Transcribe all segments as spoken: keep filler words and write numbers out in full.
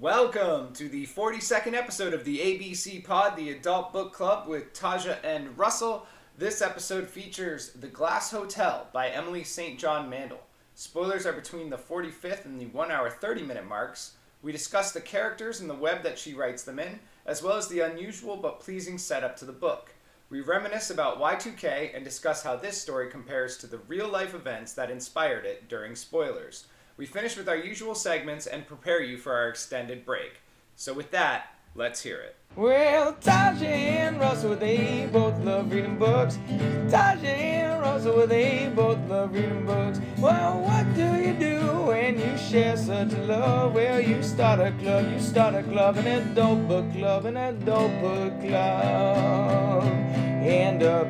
Welcome to the forty-second episode of the A B C Pod, the Adult Book Club with Taja and Russell. This episode features The Glass Hotel by Emily Saint John Mandel. Spoilers are between the forty-fifth and the one hour thirty minute marks. We discuss the characters and the web that she writes them in, as well as the unusual but pleasing setup to the book. We reminisce about Y two K and discuss how this story compares to the real-life events that inspired it during spoilers. We finish with our usual segments and prepare you for our extended break. So with that, let's hear it. Well, Taja and Russell, they both love reading books. Taja and Russell, they both love reading books. Well, what do you do when you share such a love? Well, you start a club, you start a club, an adult book club, an adult book club, and a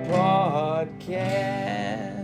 podcast.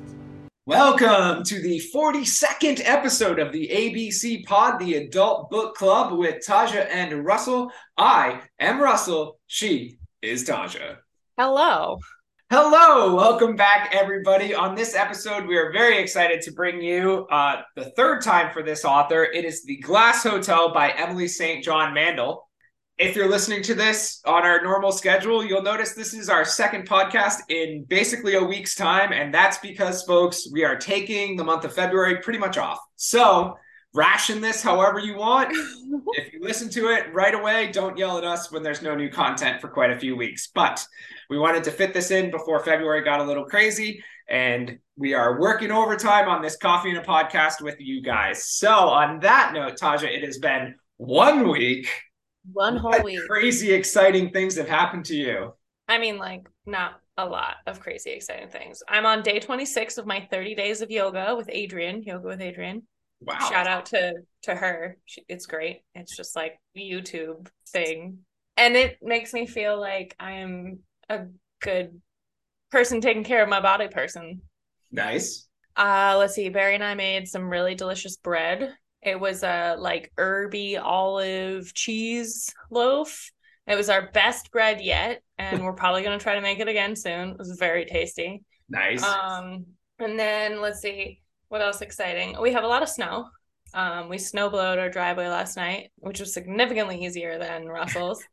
Welcome to the forty-second episode of the A B C Pod, the Adult Book Club with Taja and Russell. I am Russell. She is Taja. Hello. Hello. Welcome back, everybody. On this episode, we are very excited to bring you uh, the third time for this author. It is The Glass Hotel by Emily Saint John Mandel. If you're listening to this on our normal schedule, you'll notice this is our second podcast in basically a week's time. And that's because, folks, we are taking the month of February pretty much off. So ration this however you want. If you listen to it right away, don't yell at us when there's no new content for quite a few weeks. But we wanted to fit this in before February got a little crazy. And we are working overtime on this Coffee and a Podcast with you guys. So on that note, Taja, it has been one week. One whole What week. Crazy, exciting things have happened to you. I mean, like, not a lot of crazy, exciting things. I'm on day twenty-six of my thirty days of yoga with Adriene, Yoga with Adriene. Wow. Shout out to, to her. She, it's great. It's just like a YouTube thing. And it makes me feel like I am a good person taking care of my body person. Nice. Uh, let's see. Barry and I made some really delicious bread. It was a like herby olive cheese loaf. It was our best bread yet, and we're probably going to try to make it again soon. It was very tasty. Nice. Um, and then let's see what else exciting. We have a lot of snow. Um, we snow blowed our driveway last night, which was significantly easier than Russell's.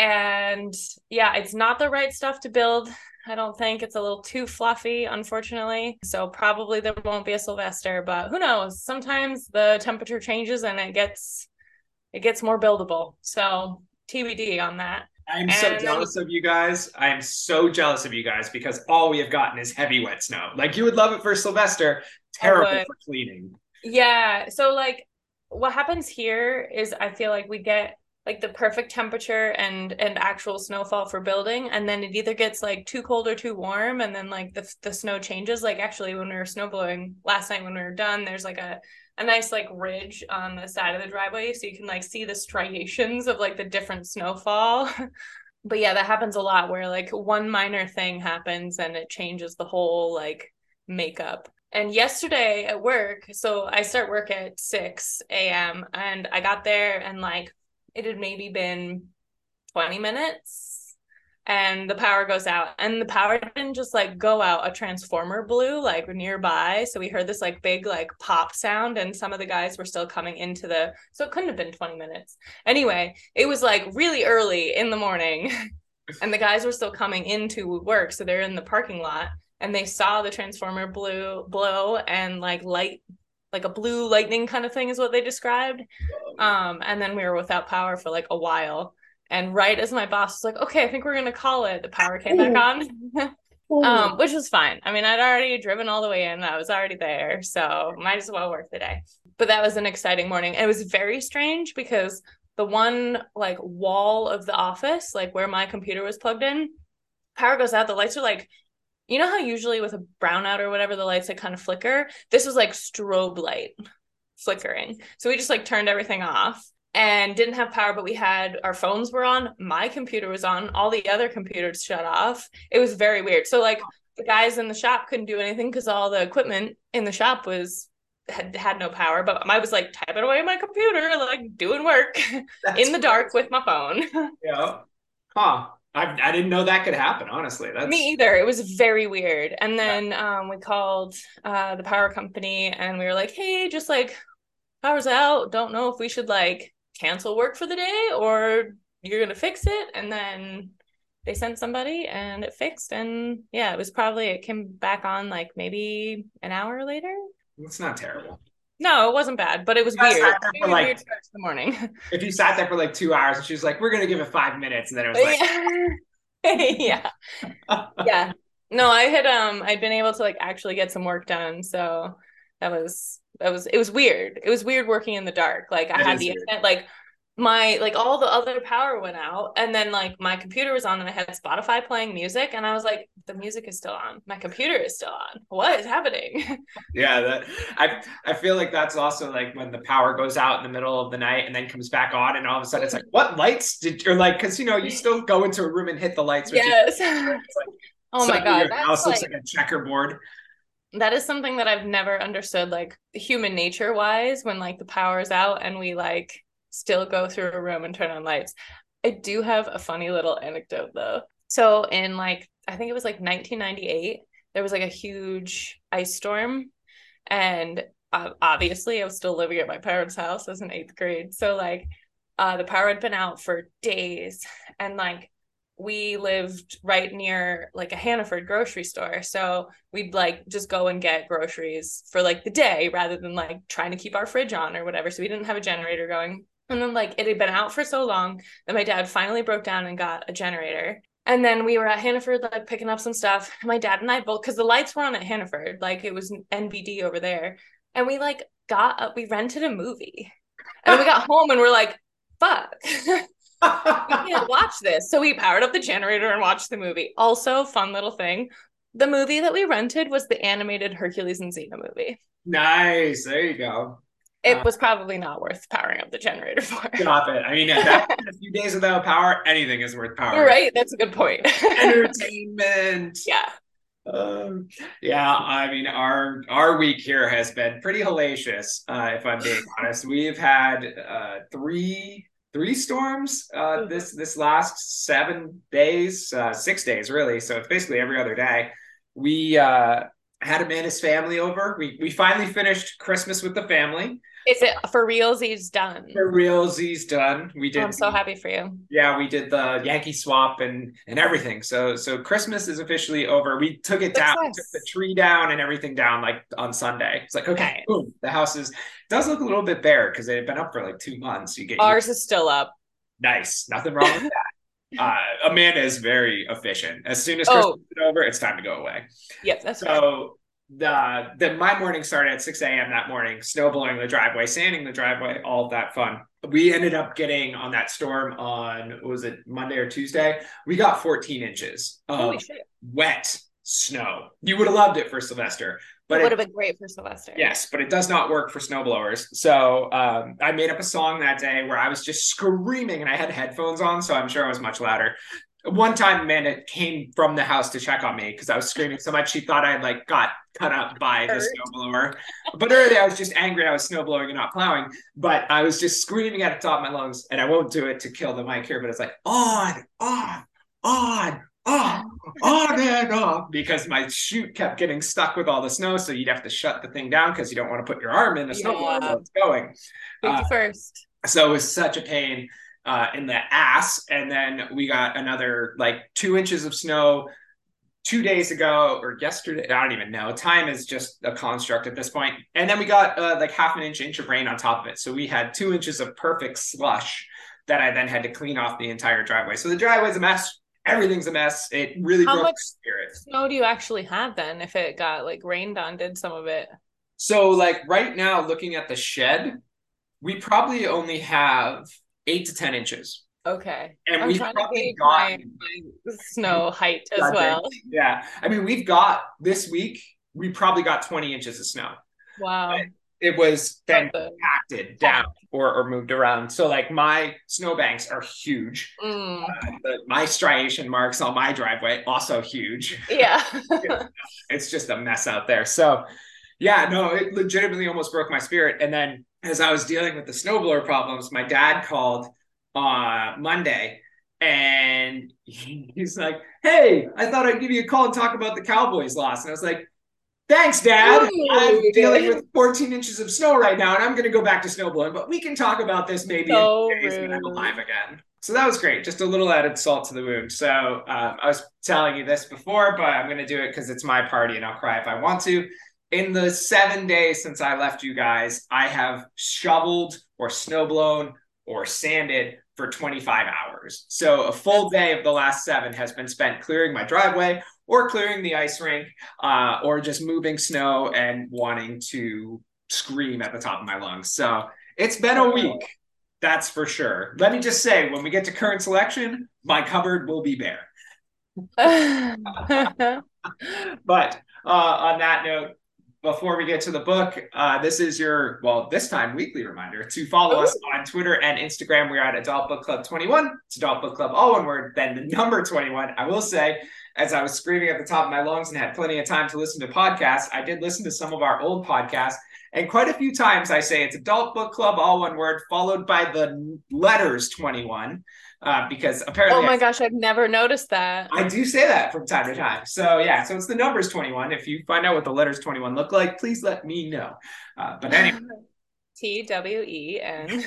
And yeah, it's not the right stuff to build. I don't think. It's a little too fluffy, unfortunately. So probably there won't be a Sylvester, but who knows? Sometimes the temperature changes and it gets it gets more buildable. So T B D on that. I'm so And jealous then, of you guys. I'm so jealous of you guys because all we have gotten is heavy wet snow. Like, you would love it for Sylvester. Terrible would. for cleaning. yeah. So like what happens here is I feel like we get like the perfect temperature and and actual snowfall for building, and then it either gets like too cold or too warm, and then like the the snow changes. Like actually when we were snow blowing last night when we were done, there's like a a nice like ridge on the side of the driveway, so you can like see the striations of like the different snowfall. But yeah, that happens a lot where like one minor thing happens and it changes the whole like makeup. And yesterday at work, so I start work at six a.m. and I got there and like it had maybe been twenty minutes and the power goes out, and the power didn't just like go out, a transformer blew like nearby. So we heard this like big like pop sound, and some of the guys were still coming into the, so it couldn't have been twenty minutes. Anyway, it was like really early in the morning and the guys were still coming into work. So they're in the parking lot and they saw the transformer blew blow and like light, like a blue lightning kind of thing is what they described. Um, and then we were without power for like a while. And right as my boss was like, okay, I think we're going to call it, the power came back on, um, which was fine. I mean, I'd already driven all the way in. I was already there. So might as well work the day. But that was an exciting morning. It was very strange because the one like wall of the office, like where my computer was plugged in, power goes out. The lights are like, you know how usually with a brownout or whatever, the lights like kind of flicker? This was like strobe light flickering. So we just like turned everything off and didn't have power, but we had, our phones were on, my computer was on, all the other computers shut off. It was very weird. So like the guys in the shop couldn't do anything because all the equipment in the shop was had had no power, but I was like typing away on my computer, like doing work in the dark with my phone. Yeah. Huh. I, I didn't know that could happen, honestly. That's... Me either. It was very weird. And then yeah. um, we called uh, the power company and we were like, hey, just like power's out. Don't know if we should like cancel work for the day or you're gonna fix it. And then they sent somebody and it fixed. And yeah, it was probably, it came back on like maybe an hour later. It's not terrible. No, it wasn't bad, but it was You guys weird. sat there It for was like- weird start to the morning. If you sat there for like two hours and she was like, we're gonna give it five minutes, and then it was like yeah. Yeah. No, I had um I'd been able to like actually get some work done. So that was that was it was weird. It was weird working in the dark. Like I That had is the weird. internet, like my like all the other power went out, and then like my computer was on and I had Spotify playing music, and I was like, the music is still on. My computer is still on. What is happening? Yeah, that I I feel like that's also like when the power goes out in the middle of the night and then comes back on, and all of a sudden it's like, what lights did you're like, because you know you still go into a room and hit the lights. Which Yes. is, it's like, Oh my suddenly God. your That's house looks like, like a checkerboard. that is something that I've never understood, like human nature wise, when like the power's out and we like still go through a room and turn on lights. I do have a funny little anecdote though. So in like, I think it was like nineteen ninety-eight, there was like a huge ice storm. And uh, obviously I was still living at my parents' house as an eighth grade. So like uh, the power had been out for days, and like we lived right near like a Hannaford grocery store. So we'd like just go and get groceries for like the day rather than like trying to keep our fridge on or whatever. So we didn't have a generator going. And then like it had been out for so long that my dad finally broke down and got a generator. And then we were at Hannaford like picking up some stuff. My dad and I both, because the lights were on at Hannaford, like it was N B D over there. And we like got up, we rented a movie. And then we got home and we're like, fuck. We can't watch this. So we powered up the generator and watched the movie. Also, fun little thing. The movie that we rented was the animated Hercules and Xena movie. Nice. There you go. It Uh, was probably not worth powering up the generator for. Stop it. I mean, if that, a few days without power, anything is worth power. Right? That's a good point. Entertainment. Yeah. Um, yeah, I mean, our our week here has been pretty hellacious, uh, if I'm being honest. We've had uh, three three storms uh, this this last seven days, uh, six days really. So it's basically every other day. We uh, had Amanda's family over. We we finally finished Christmas with the family. Is it for realsies done? For realsies done. We did. Oh, I'm so happy for you. Yeah, we did the Yankee swap and and everything. So so Christmas is officially over. We took it down, we took the tree down and everything down like on Sunday. It's like, okay, Nice. boom. The house is does look a little bit bare because it had been up for like two months. You get Ours is still up. nice, nothing wrong with that. Uh, Amanda is very efficient. As soon as Oh. Christmas is over, it's time to go away. Yep, that's right. So the the my morning started at six a.m. that morning, snow blowing the driveway, sanding the driveway, all of that fun. We ended up getting on that storm on, what was it, Monday or Tuesday? We got fourteen inches Holy of shit. wet snow. You would have loved it for Sylvester. But It it, would have been great for Sylvester. yes, but it does not work for snowblowers. So um, I made up a song that day where I was just screaming, and I had headphones on, so I'm sure I was much louder. One time, Amanda came from the house to check on me because I was screaming so much she thought I had like got cut up by the Hurt. snowblower. But really, I was just angry I was snowblowing and not plowing. But I was just screaming at the top of my lungs, and I won't do it to kill the mic here, but it's like on, on, on, on, on and on, because my chute kept getting stuck with all the snow. So you'd have to shut the thing down because you don't want to put your arm in the snowblower Yeah. while it's going. Safety Uh, first. So it was such a pain uh, in the ass. And then we got another like two inches of snow two days ago or yesterday. I don't even know. Time is just a construct at this point. And then we got uh, like half an inch, inch of rain on top of it. So we had two inches of perfect slush that I then had to clean off the entire driveway. So the driveway's a mess. Everything's a mess. It really How broke much my spirit. snow do you actually have then if it got like rained on, did some of it? So like right now, looking at the shed, we probably only have eight to ten inches. Okay. And I'm we've trying to probably gauge my, gotten- my snow height as Gotcha. well. Yeah. I mean, we've got this week, we probably got twenty inches of snow. Wow. It was then But the- compacted down or, or moved around. So like my snowbanks are huge. Mm, The, my striation marks on my driveway, also huge. yeah. It's just a mess out there. So yeah, no, it legitimately almost broke my spirit. And then as I was dealing with the snowblower problems, my dad called uh Monday and he- he's like, hey, I thought I'd give you a call and talk about the Cowboys loss. And I was like, Thanks, Dad. I'm Dude. dealing with fourteen inches of snow right now, and I'm going to go back to snowblowing, but we can talk about this maybe So in two days when I'm rude. alive again. So that was great. Just a little added salt to the wound. So um, I was telling you this before, but I'm going to do it because it's my party and I'll cry if I want to. In the seven days since I left you guys, I have shoveled or snowblown or sanded for twenty-five hours. So a full day of the last seven has been spent clearing my driveway or clearing the ice rink, uh, or just moving snow and wanting to scream at the top of my lungs. So it's been a week, that's for sure. Let me just say, when we get to current selection, my cupboard will be bare. But uh, on that note, before we get to the book, uh, this is your, well, this time weekly reminder to follow us on Twitter and Instagram. We're at Adult Book Club twenty-one. It's Adult Book Club, all one word, then the number twenty-one. I will say, as I was screaming at the top of my lungs and had plenty of time to listen to podcasts, I did listen to some of our old podcasts. And quite a few times I say it's Adult Book Club, all one word, followed by the letters twenty-one. Uh, because apparently, oh my I, gosh, I've never noticed that. I do say that from time to time. So yeah, so it's the numbers twenty-one. If you find out what the letters twenty-one look like, please let me know. Uh, but anyway. T W E N.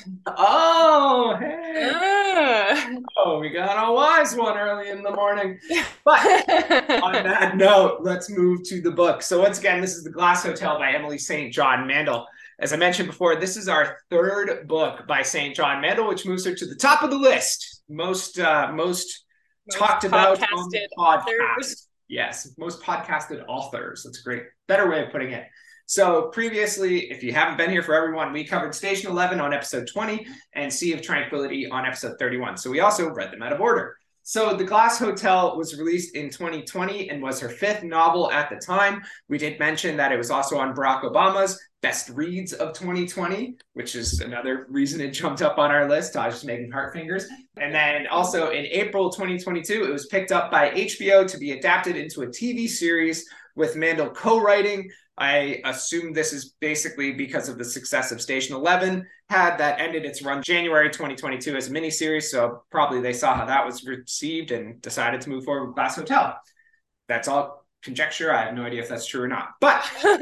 Oh, hey. Ah. Oh, we got a wise one early in the morning. But on that note, let's move to the book. So once again, this is The Glass Hotel by Emily Saint John Mandel. As I mentioned before, this is our third book by Saint John Mandel, which moves her to the top of the list. Most uh, most, most talked about on the podcast. Yes, most podcasted authors. That's a great, better way of putting it. So previously, if you haven't been here for everyone, we covered Station eleven on episode twenty and Sea of Tranquility on episode thirty-one. So we also read them out of order. So The Glass Hotel was released in twenty twenty and was her fifth novel at the time. We did mention that it was also on Barack Obama's Best Reads of twenty twenty, which is another reason it jumped up on our list. I was just making heart fingers. And then also in April twenty twenty-two, it was picked up by H B O to be adapted into a T V series with Mandel co-writing. I assume this is basically because of the success of Station eleven had that ended its run January twenty twenty-two as a miniseries. So probably they saw how that was received and decided to move forward with Glass Hotel. That's all conjecture. I have no idea if that's true or not. But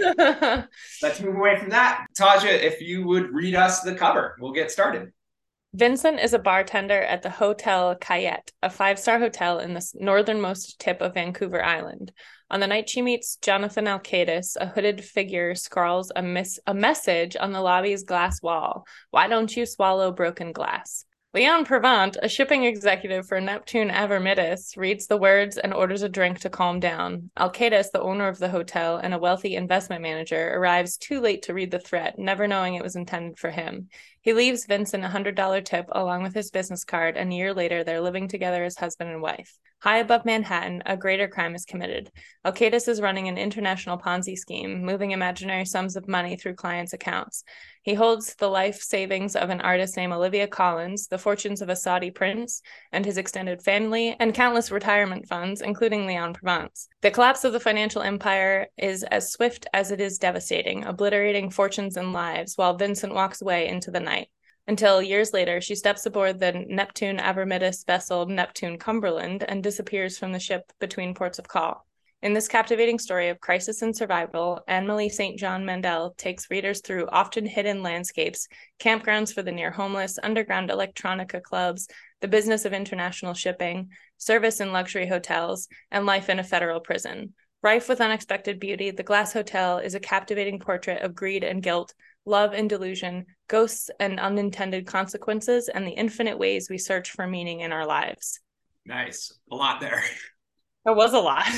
let's move away from that. Taja, if you would read us the cover, we'll get started. Vincent is a bartender at the Hotel Cayette, a five-star hotel in the northernmost tip of Vancouver Island. On the night she meets Jonathan Alcaides, a hooded figure scrawls a, mis- a message on the lobby's glass wall. Why don't you swallow broken glass? Leon Prevant, a shipping executive for Neptune Avramidis, reads the words and orders a drink to calm down. Alcaides, the owner of the hotel and a wealthy investment manager, arrives too late to read the threat, never knowing it was intended for him. He leaves Vincent a one hundred dollars tip along with his business card, and a year later they're living together as husband and wife. High above Manhattan, a greater crime is committed. Alcaides is running an international Ponzi scheme, moving imaginary sums of money through clients' accounts. He holds the life savings of an artist named Olivia Collins, the fortunes of a Saudi prince and his extended family, and countless retirement funds, including Leon Prevance. The collapse of the financial empire is as swift as it is devastating, obliterating fortunes and lives, while Vincent walks away into the night. Until years later, she steps aboard the Neptune Avramidis vessel Neptune Cumberland and disappears from the ship between ports of call. In this captivating story of crisis and survival, Emily Saint John Mandel takes readers through often hidden landscapes, campgrounds for the near-homeless, underground electronica clubs, the business of international shipping, service in luxury hotels, and life in a federal prison. Rife with unexpected beauty, The Glass Hotel is a captivating portrait of greed and guilt, love and delusion, ghosts and unintended consequences, and the infinite ways we search for meaning in our lives. Nice. A lot there. There was a lot.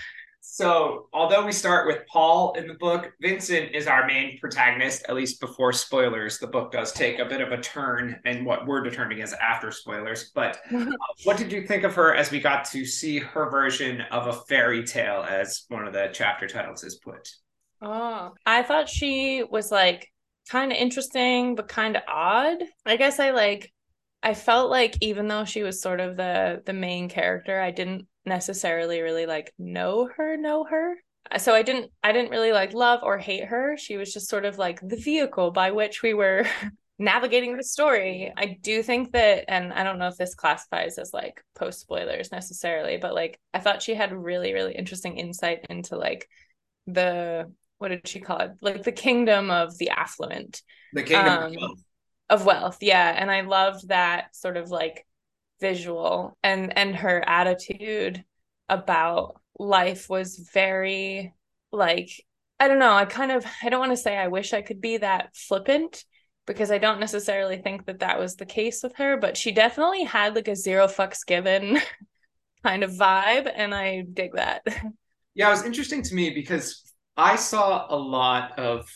So, although we start with Paul in the book, Vincent is our main protagonist, at least before spoilers. The book does take a bit of a turn in what we're determining as after spoilers. But uh, what did you think of her as we got to see her version of a fairy tale, as one of the chapter titles is put? Oh, I thought she was like kind of interesting, but kind of odd. I guess I like, I felt like even though she was sort of the the main character, I didn't necessarily really like know her know her so I didn't I didn't really like love or hate her. She was just sort of like the vehicle by which we were navigating the story. I do think that, and I don't know if this classifies as like post spoilers necessarily, but like I thought she had really really interesting insight into like the, what did she call it? Like the kingdom of the affluent. The kingdom Um, of wealth. of wealth. Yeah. And I loved that sort of like visual, and and her attitude about life was very like, I don't know, I kind of, I don't want to say I wish I could be that flippant, because I don't necessarily think that that was the case with her, but she definitely had like a zero fucks given kind of vibe, and I dig that. Yeah, it was interesting to me because I saw a lot of,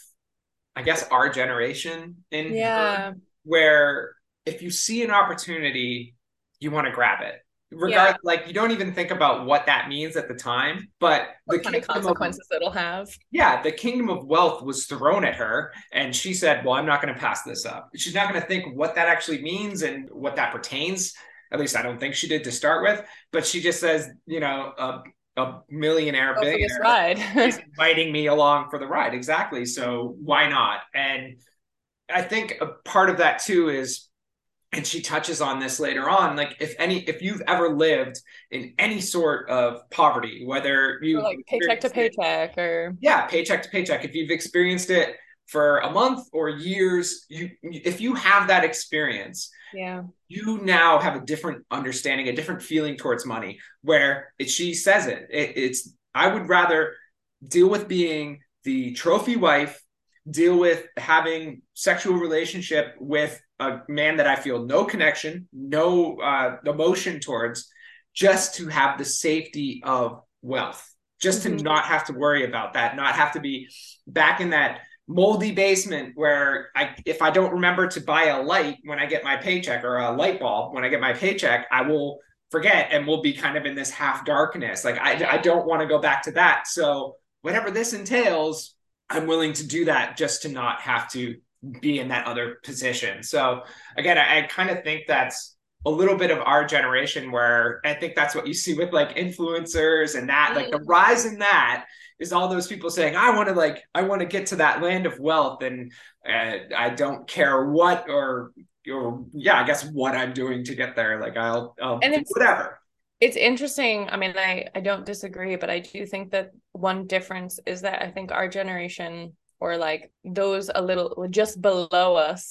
I guess, our generation in her, Yeah. where if you see an opportunity, you want to grab it. Yeah. Regardless, like you don't even think about what that means at the time, but the What kind of kingdom of consequences it'll have. yeah, the kingdom of wealth was thrown at her, and she said, "Well, I'm not going to pass this up." She's not going to think what that actually means and what that pertains. At least I don't think she did to start with. But she just says, you know, a, a millionaire, Go for this billionaire ride. is inviting me along for the ride. Exactly. So why not? And I think a part of that too is, and she touches on this later on, like if any if you've ever lived in any sort of poverty, whether Or you like paycheck to paycheck, or yeah, paycheck to paycheck, if you've experienced it for a month or years, you if you have that experience, yeah, you now have a different understanding, a different feeling towards money, where it, she says it, it it's I would rather deal with being the trophy wife, deal with having sexual relationship with a man that I feel no connection, no uh, emotion towards, just to have the safety of wealth, just to mm-hmm. not have to worry about that, not have to be back in that moldy basement where I, if I don't remember to buy a light when I get my paycheck, or a light bulb when I get my paycheck, I will forget and we'll be kind of in this half darkness. Like I, I don't want to go back to that. So whatever this entails, I'm willing to do that just to not have to be in that other position. So again, I, I kind of think that's a little bit of our generation, where I think that's what you see with like influencers and that, like the rise in that is all those people saying, I want to like, I want to get to that land of wealth. And uh, I don't care what, or, or yeah, I guess what I'm doing to get there. Like I'll, I'll And do it's whatever. it's interesting. I mean, I I don't disagree, but I do think that one difference is that I think our generation, or like those a little just below us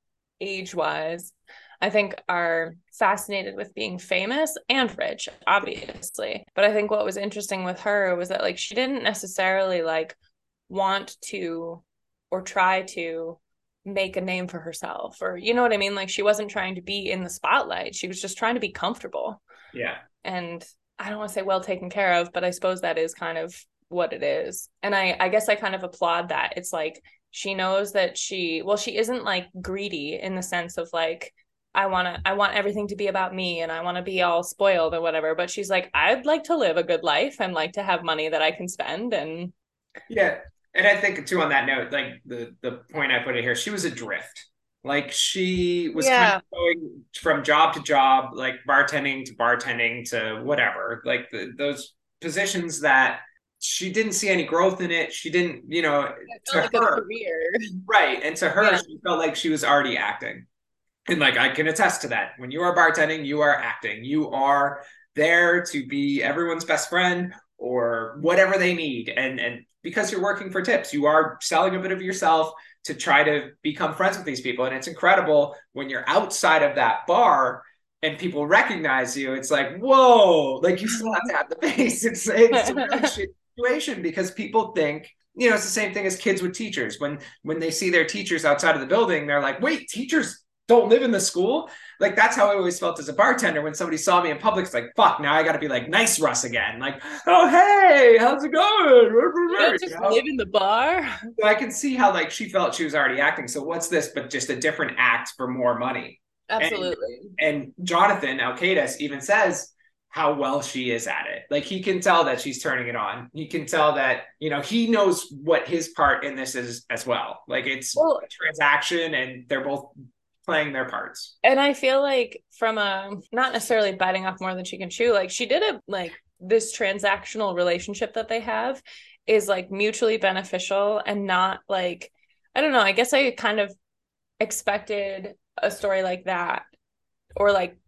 age wise, I think are fascinated with being famous and rich, obviously. But I think what was interesting with her was that like she didn't necessarily like want to or try to make a name for herself, or you know what I mean? Like she wasn't trying to be in the spotlight. She was just trying to be comfortable. Yeah. And I don't want to say well taken care of, but I suppose that is kind of what it is. And I I guess I kind of applaud that. It's like she knows that she, well, she isn't like greedy in the sense of like, I want to, I want everything to be about me and I want to be all spoiled or whatever. But she's like, I'd like to live a good life and like to have money that I can spend. And yeah. And I think too, on that note, like the, the point I put in here, she was adrift. Like she was kind yeah, of going from job to job, like bartending to bartending to whatever, like the, those positions that she didn't see any growth in it. She didn't, you know, it's to not like a her, career. right. And to her, Yeah. she felt like she was already acting. And like I can attest to that. When you are bartending, you are acting. You are there to be everyone's best friend or whatever they need. And and because you're working for tips, you are selling a bit of yourself to try to become friends with these people. And it's incredible when you're outside of that bar and people recognize you. It's like, whoa, like you still have to have the face. It's it's a really shit situation, because people think, you know, it's the same thing as kids with teachers. When when they see their teachers outside of the building, they're like, wait, teachers don't live in the school? Like that's how I always felt as a bartender. When somebody saw me in public, it's like, fuck, now I got to be like nice Russ again. Like, oh, hey, how's it going? You don't just You know? live in the bar. So I can see how like she felt she was already acting. So what's this but just a different act for more money? Absolutely. And, and Jonathan Alcaides even says how well she is at it. Like he can tell that she's turning it on. He can tell that, you know, he knows what his part in this is as well. Like it's Well, a transaction and they're both playing their parts. and I feel like from a, not necessarily biting off more than she can chew, like she did a, like this transactional relationship that they have is like mutually beneficial and not like, I don't know, I guess I kind of expected a story like that, or like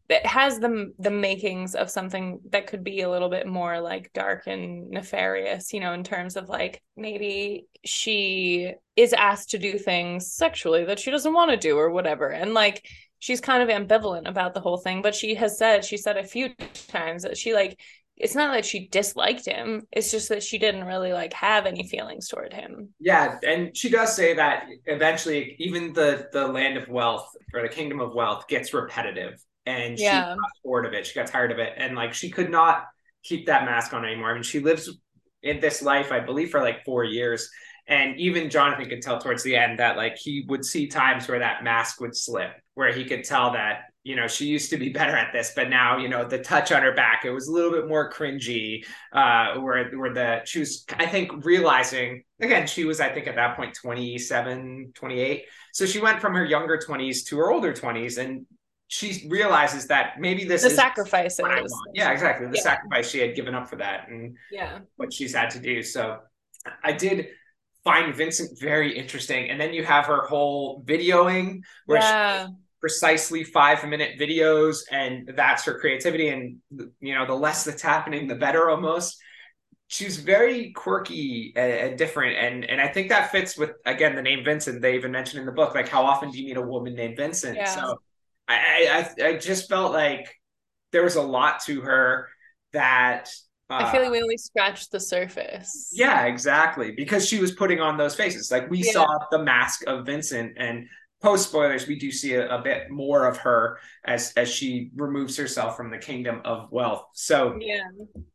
it has the the makings of something that could be a little bit more like dark and nefarious, you know, in terms of like maybe she is asked to do things sexually that she doesn't want to do or whatever. And like she's kind of ambivalent about the whole thing, but she has said, she said a few times that she like, it's not that she disliked him, it's just that she didn't really like have any feelings toward him. Yeah, and she does say that eventually even the the land of wealth or the kingdom of wealth gets repetitive, and she Yeah. got bored of it. She got tired of it, and like she could not keep that mask on anymore. I mean, she lives in this life, I believe, for like four years. And even Jonathan could tell towards the end that like he would see times where that mask would slip, where he could tell that, you know, she used to be better at this, but now, you know, the touch on her back, it was a little bit more cringy, uh, where, where the, she was, I think, realizing, again, she was, I think at that point, twenty-seven, twenty-eight. So she went from her younger twenties to her older twenties, and she realizes that maybe this The is sacrifices. what I want. Yeah, exactly. The Yeah. sacrifice she had given up for that, and Yeah. what she's had to do. So I did find Vincent very interesting. And then you have her whole videoing where Yeah. she precisely five minute videos, and that's her creativity. And, you know, the less that's happening, the better almost. She's very quirky and, and different. And, and I think that fits with, again, the name Vincent. They even mentioned in the book, like, how often do you meet a woman named Vincent? Yeah. So I, I, I just felt like there was a lot to her that, Uh, I feel like we only scratched the surface. yeah, exactly. Because she was putting on those faces. Like we Yeah. saw the mask of Vincent, and post spoilers, we do see a, a bit more of her as as she removes herself from the kingdom of wealth. So Yeah.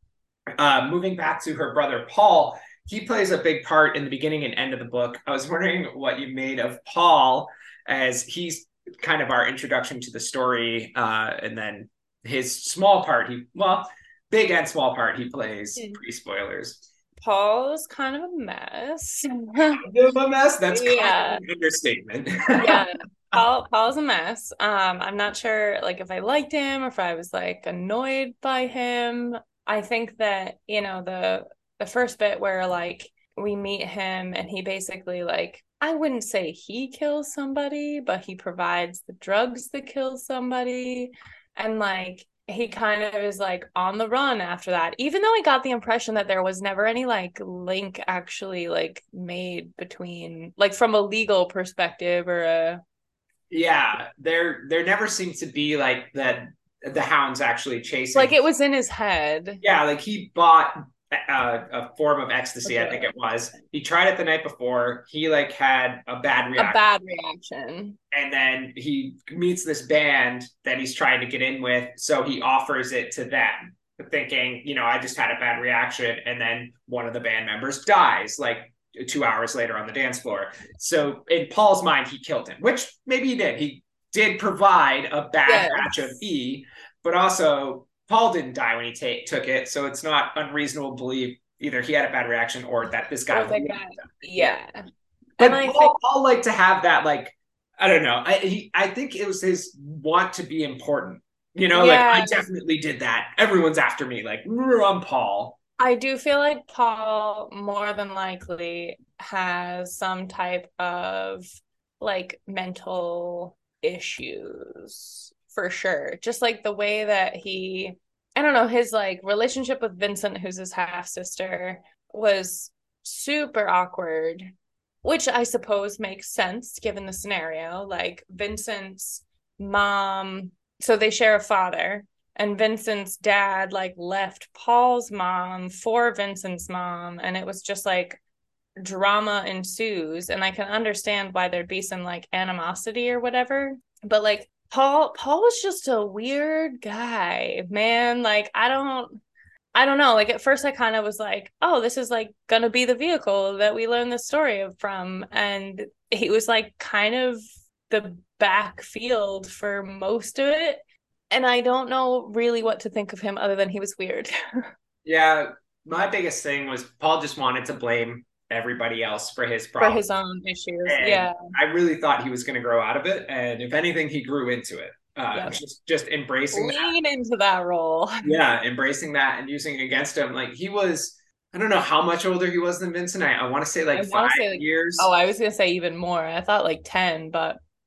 uh, moving back to her brother Paul, he plays a big part in the beginning and end of the book. I was wondering what you made of Paul, as he's kind of our introduction to the story, uh, and then his small part. He well. Big and small part he plays pre-spoilers. Paul is kind of a mess. Kind of a mess? That's Yeah. kind of an understatement. Yeah. Paul Paul's a mess. Um, I'm not sure like if I liked him or if I was like annoyed by him. I think that, you know, the the first bit where like we meet him and he basically like, I wouldn't say he kills somebody, but he provides the drugs that kill somebody. And like he kind of is like on the run after that, even though I got the impression that there was never any like link actually like made between like from a legal perspective or a Yeah, there there never seemed to be like that the hounds actually chasing. like it was in his head. Yeah, like he bought a, a form of ecstasy, Okay. I think it was. He tried it the night before. He like had a bad reaction. A bad reaction. And then he meets this band that he's trying to get in with, so he offers it to them, thinking, you know, I just had a bad reaction. And then one of the band members dies like two hours later on the dance floor. So in Paul's mind, he killed him, which maybe he did. He did provide a bad Yes. batch of E, but also Paul didn't die when he ta- took it. So it's not unreasonable to believe either he had a bad reaction or that this guy. Or that guy. Yeah. But And I Paul, think Paul liked to have that, like, I don't know. I he, I think it was his want to be important. You know, Yeah. like I definitely did that. Everyone's after me. Like, I'm Paul. I do feel like Paul more than likely has some type of like mental issues for sure. Just like the way that he, I don't know, his like relationship with Vincent, who's his half sister, was super awkward, which I suppose makes sense given the scenario. Like Vincent's mom, so they share a father. And Vincent's dad like left Paul's mom for Vincent's mom, and it was just like drama ensues. And I can understand why there'd be some like animosity or whatever, but like Paul Paul was just a weird guy, man. Like I don't I don't know. Like at first I kind of was like, oh, this is like gonna be the vehicle that we learn the story from, and he was like kind of the backfield for most of it. And I don't know really what to think of him other than he was weird. Yeah, my biggest thing was Paul just wanted to blame everybody else for his For problems. his own issues. And Yeah. I really thought he was going to grow out of it, and if anything, he grew into it. Uh, Yep. Just just embracing that. Lean into that role. Yeah, embracing that and using it against him. Like he was, I don't know how much older he was than Vincent. I, I want to say like I wanna five say, like- years. Oh, I was gonna say even more. I thought like ten, but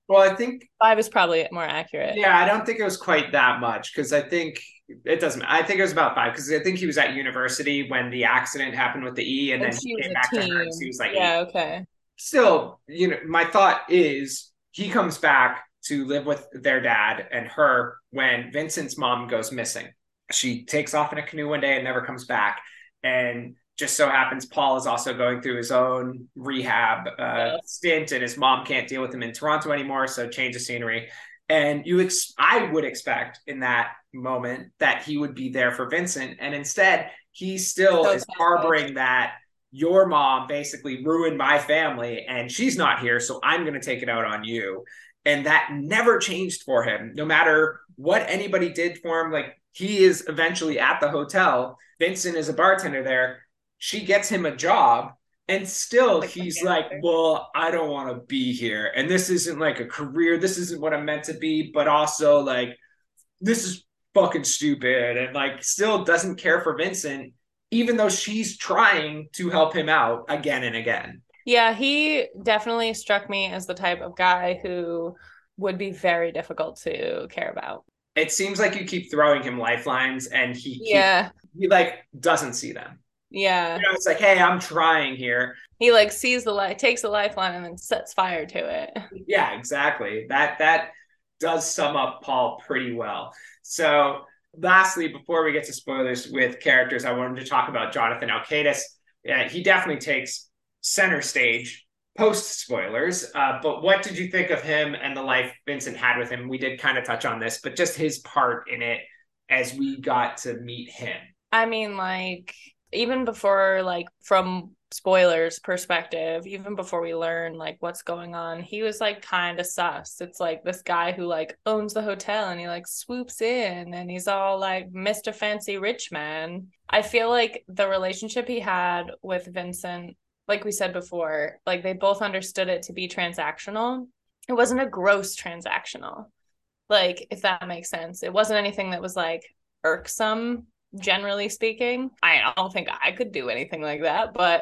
Well, I think Five is probably more accurate. yeah, I don't think it was quite that much because I think it doesn't. I think it was about five because I think he was at university when the accident happened with the E, and And then he she was came a back to her, and she teen. was like eight. Yeah, okay. Still, you know, my thought is he comes back to live with their dad and her when Vincent's mom goes missing. She takes off in a canoe one day and never comes back, and just so happens Paul is also going through his own rehab uh, Yeah. stint, and his mom can't deal with him in Toronto anymore, so change of scenery. And you, ex- I would expect in that moment that he would be there for Vincent, and instead he still So is selfish. harboring that your mom basically ruined my family, and she's not here, so I'm going to take it out on you. And that never changed for him, no matter what anybody did for him. Like he is eventually at the hotel. Vincent is a bartender there. She gets him a job, and still Like the he's like, gangster. well, I don't want to be here. And this isn't like a career. This isn't what I'm meant to be. But also, like, this is fucking stupid. And like, still doesn't care for Vincent, even though she's trying to help him out again and again. Yeah, he definitely struck me as the type of guy who would be very difficult to care about. It seems like you keep throwing him lifelines and he keep Yeah, he like doesn't see them. yeah. You know, it's like, hey, I'm trying here. He like sees the light, takes the lifeline, and then sets fire to it. Yeah, exactly. That that does sum up Paul pretty well. So, lastly, before we get to spoilers with characters, I wanted to talk about Jonathan Alcaides. Yeah, he definitely takes center stage post spoilers. Uh, but what did you think of him and the life Vincent had with him? We did kind of touch on this, but just his part in it as we got to meet him. I mean, like, even before, like, from spoilers perspective, even before we learn like what's going on, he was like kind of sus. It's like this guy who like owns the hotel and he like swoops in and he's all like Mister Fancy Rich Man. I feel like the relationship he had with Vincent, like we said before, like they both understood it to be transactional. It wasn't a gross transactional, like, if that makes sense. It wasn't anything that was like irksome, generally speaking. I don't think I could do anything like that, but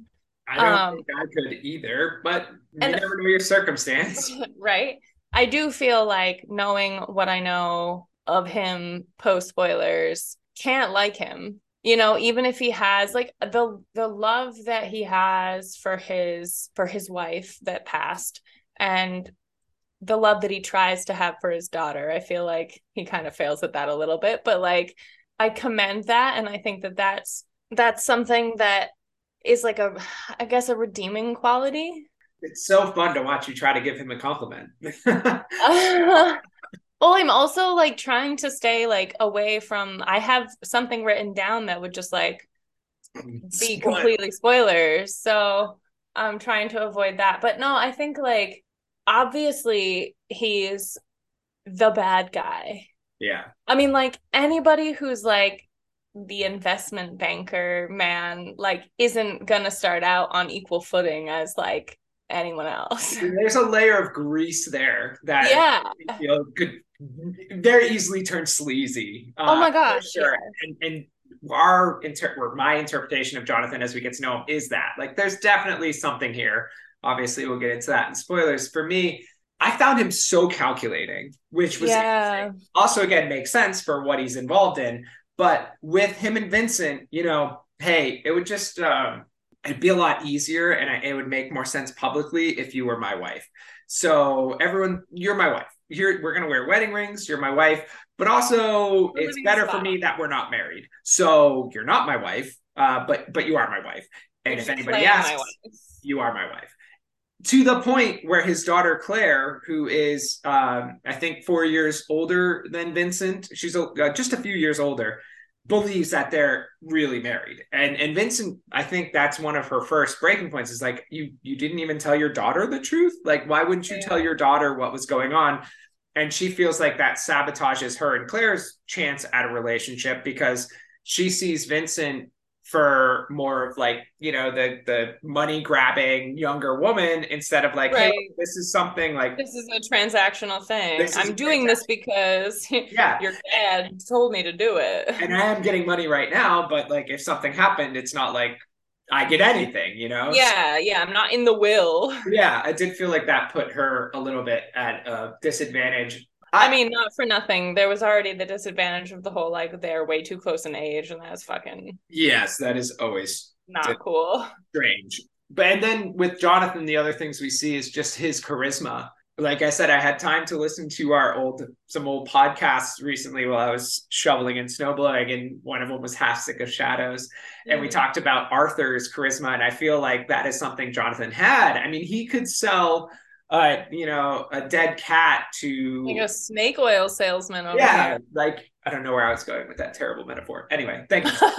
I don't um think I could either, but you and never know your circumstance. right. I do feel like, knowing what I know of him post spoilers, can't like him. You know, even if he has like the the love that he has for his for his wife that passed, and the love that he tries to have for his daughter, I feel like he kind of fails at that a little bit. But like, I commend that, and I think that that's that's something that is like a, I guess, a redeeming quality. It's so fun to watch you try to give him a compliment. Uh, well, I'm also like trying to stay like away from. I have something written down that would just like be completely spoilers, so I'm trying to avoid that. But no, I think like obviously he's the bad guy. Yeah. I mean, like, anybody who's like the investment banker man, like, isn't gonna start out on equal footing as like anyone else. There's a layer of grease there that Yeah. you know could very easily turn sleazy. Uh, Oh my for gosh. sure. Yeah. And, and our inter- or my interpretation of Jonathan as we get to know him is that like there's definitely something here. Obviously, we'll get into that in spoilers. For me, I found him so calculating, which was Yeah. also again makes sense for what he's involved in. But with him and Vincent, you know, hey, it would just um, it'd be a lot easier, and I, it would make more sense publicly if you were my wife. So everyone, you're my wife. You're, we're gonna wear wedding rings. You're my wife, but also We're it's living better in for spa. me that we're not married. So you're not my wife, uh, but but you are my wife. And You're if just anybody playing my asks, wife. you are my wife. To the point where his daughter Claire, who is um, I think four years older than Vincent, she's uh, just a few years older, believes that they're really married. And and Vincent, I think that's one of her first breaking points. Is like, you you didn't even tell your daughter the truth. Like, why wouldn't you Yeah. tell your daughter what was going on? And she feels like that sabotages her and Claire's chance at a relationship because she sees Vincent for more of like, you know, the the money grabbing younger woman instead of like, hey, Right. look, this is something like This is a transactional thing. This is I'm a doing this because yeah. your dad told me to do it. And I am getting money right now, but like if something happened, it's not like I get anything, you know? So, Yeah, yeah, I'm not in the will. yeah, I did feel like that put her a little bit at a disadvantage. I I mean, not for nothing. There was already the disadvantage of the whole like they're way too close in age, and that's fucking Yes, that is always not cool. strange. But and then with Jonathan, the other things we see is just his charisma. Like I said, I had time to listen to our old some old podcasts recently while I was shoveling and snowblowing, and one of them was Half Sick of Shadows, and we Mm. talked about Arthur's charisma, and I feel like that is something Jonathan had. I mean, he could sell, uh, you know, a dead cat Like to a snake oil salesman over yeah, here. like I don't know where I was going with that terrible metaphor. Anyway, thank you.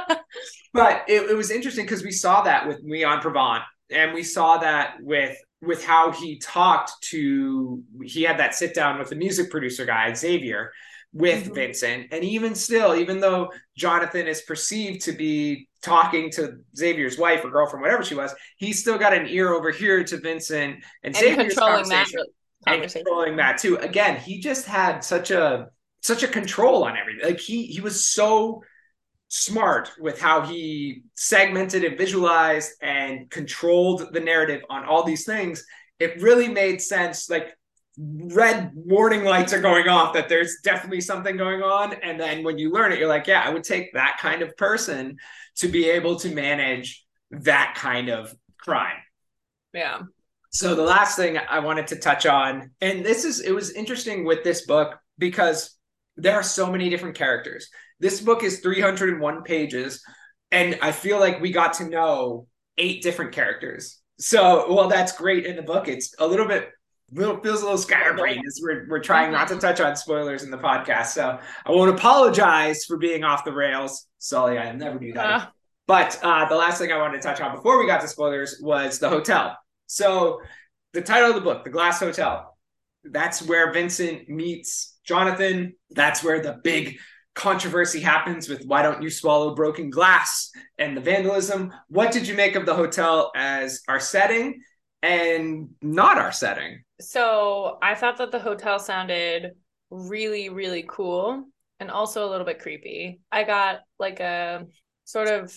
But it, it was interesting because we saw that with Leon Provant, and we saw that with with how he talked to. He had that sit down with the music producer guy Xavier with Mhm. Vincent, and even still, even though Jonathan is perceived to be talking to Xavier's wife or girlfriend, whatever she was, he's still got an ear over here to Vincent and, And Xavier's controlling that conversation and conversation. controlling that too. Again, he just had such a such a control on everything. Like he he was so smart with how he segmented and visualized and controlled the narrative on all these things. It really made sense. Like red warning lights are going off that there's definitely something going on. And then when you learn it, you're like, yeah, I would take that kind of person to be able to manage that kind of crime. Yeah. So the last thing I wanted to touch on, and this is, it was interesting with this book because there are so many different characters. This book is three hundred one pages, and I feel like we got to know eight different characters. So, well, that's great in the book. It's a little bit, little feels a little scatterbrained as we're we're trying not to touch on spoilers in the podcast. So I won't apologize for being off the rails, Sully. I never do that. Uh, but uh, the last thing I wanted to touch on before we got to spoilers was the hotel. So the title of the book, The Glass Hotel. That's where Vincent meets Jonathan. That's where the big controversy happens with why don't you swallow broken glass and the vandalism. What did you make of the hotel as our setting and not our setting? So I thought that the hotel sounded really, really cool and also a little bit creepy. I got like a sort of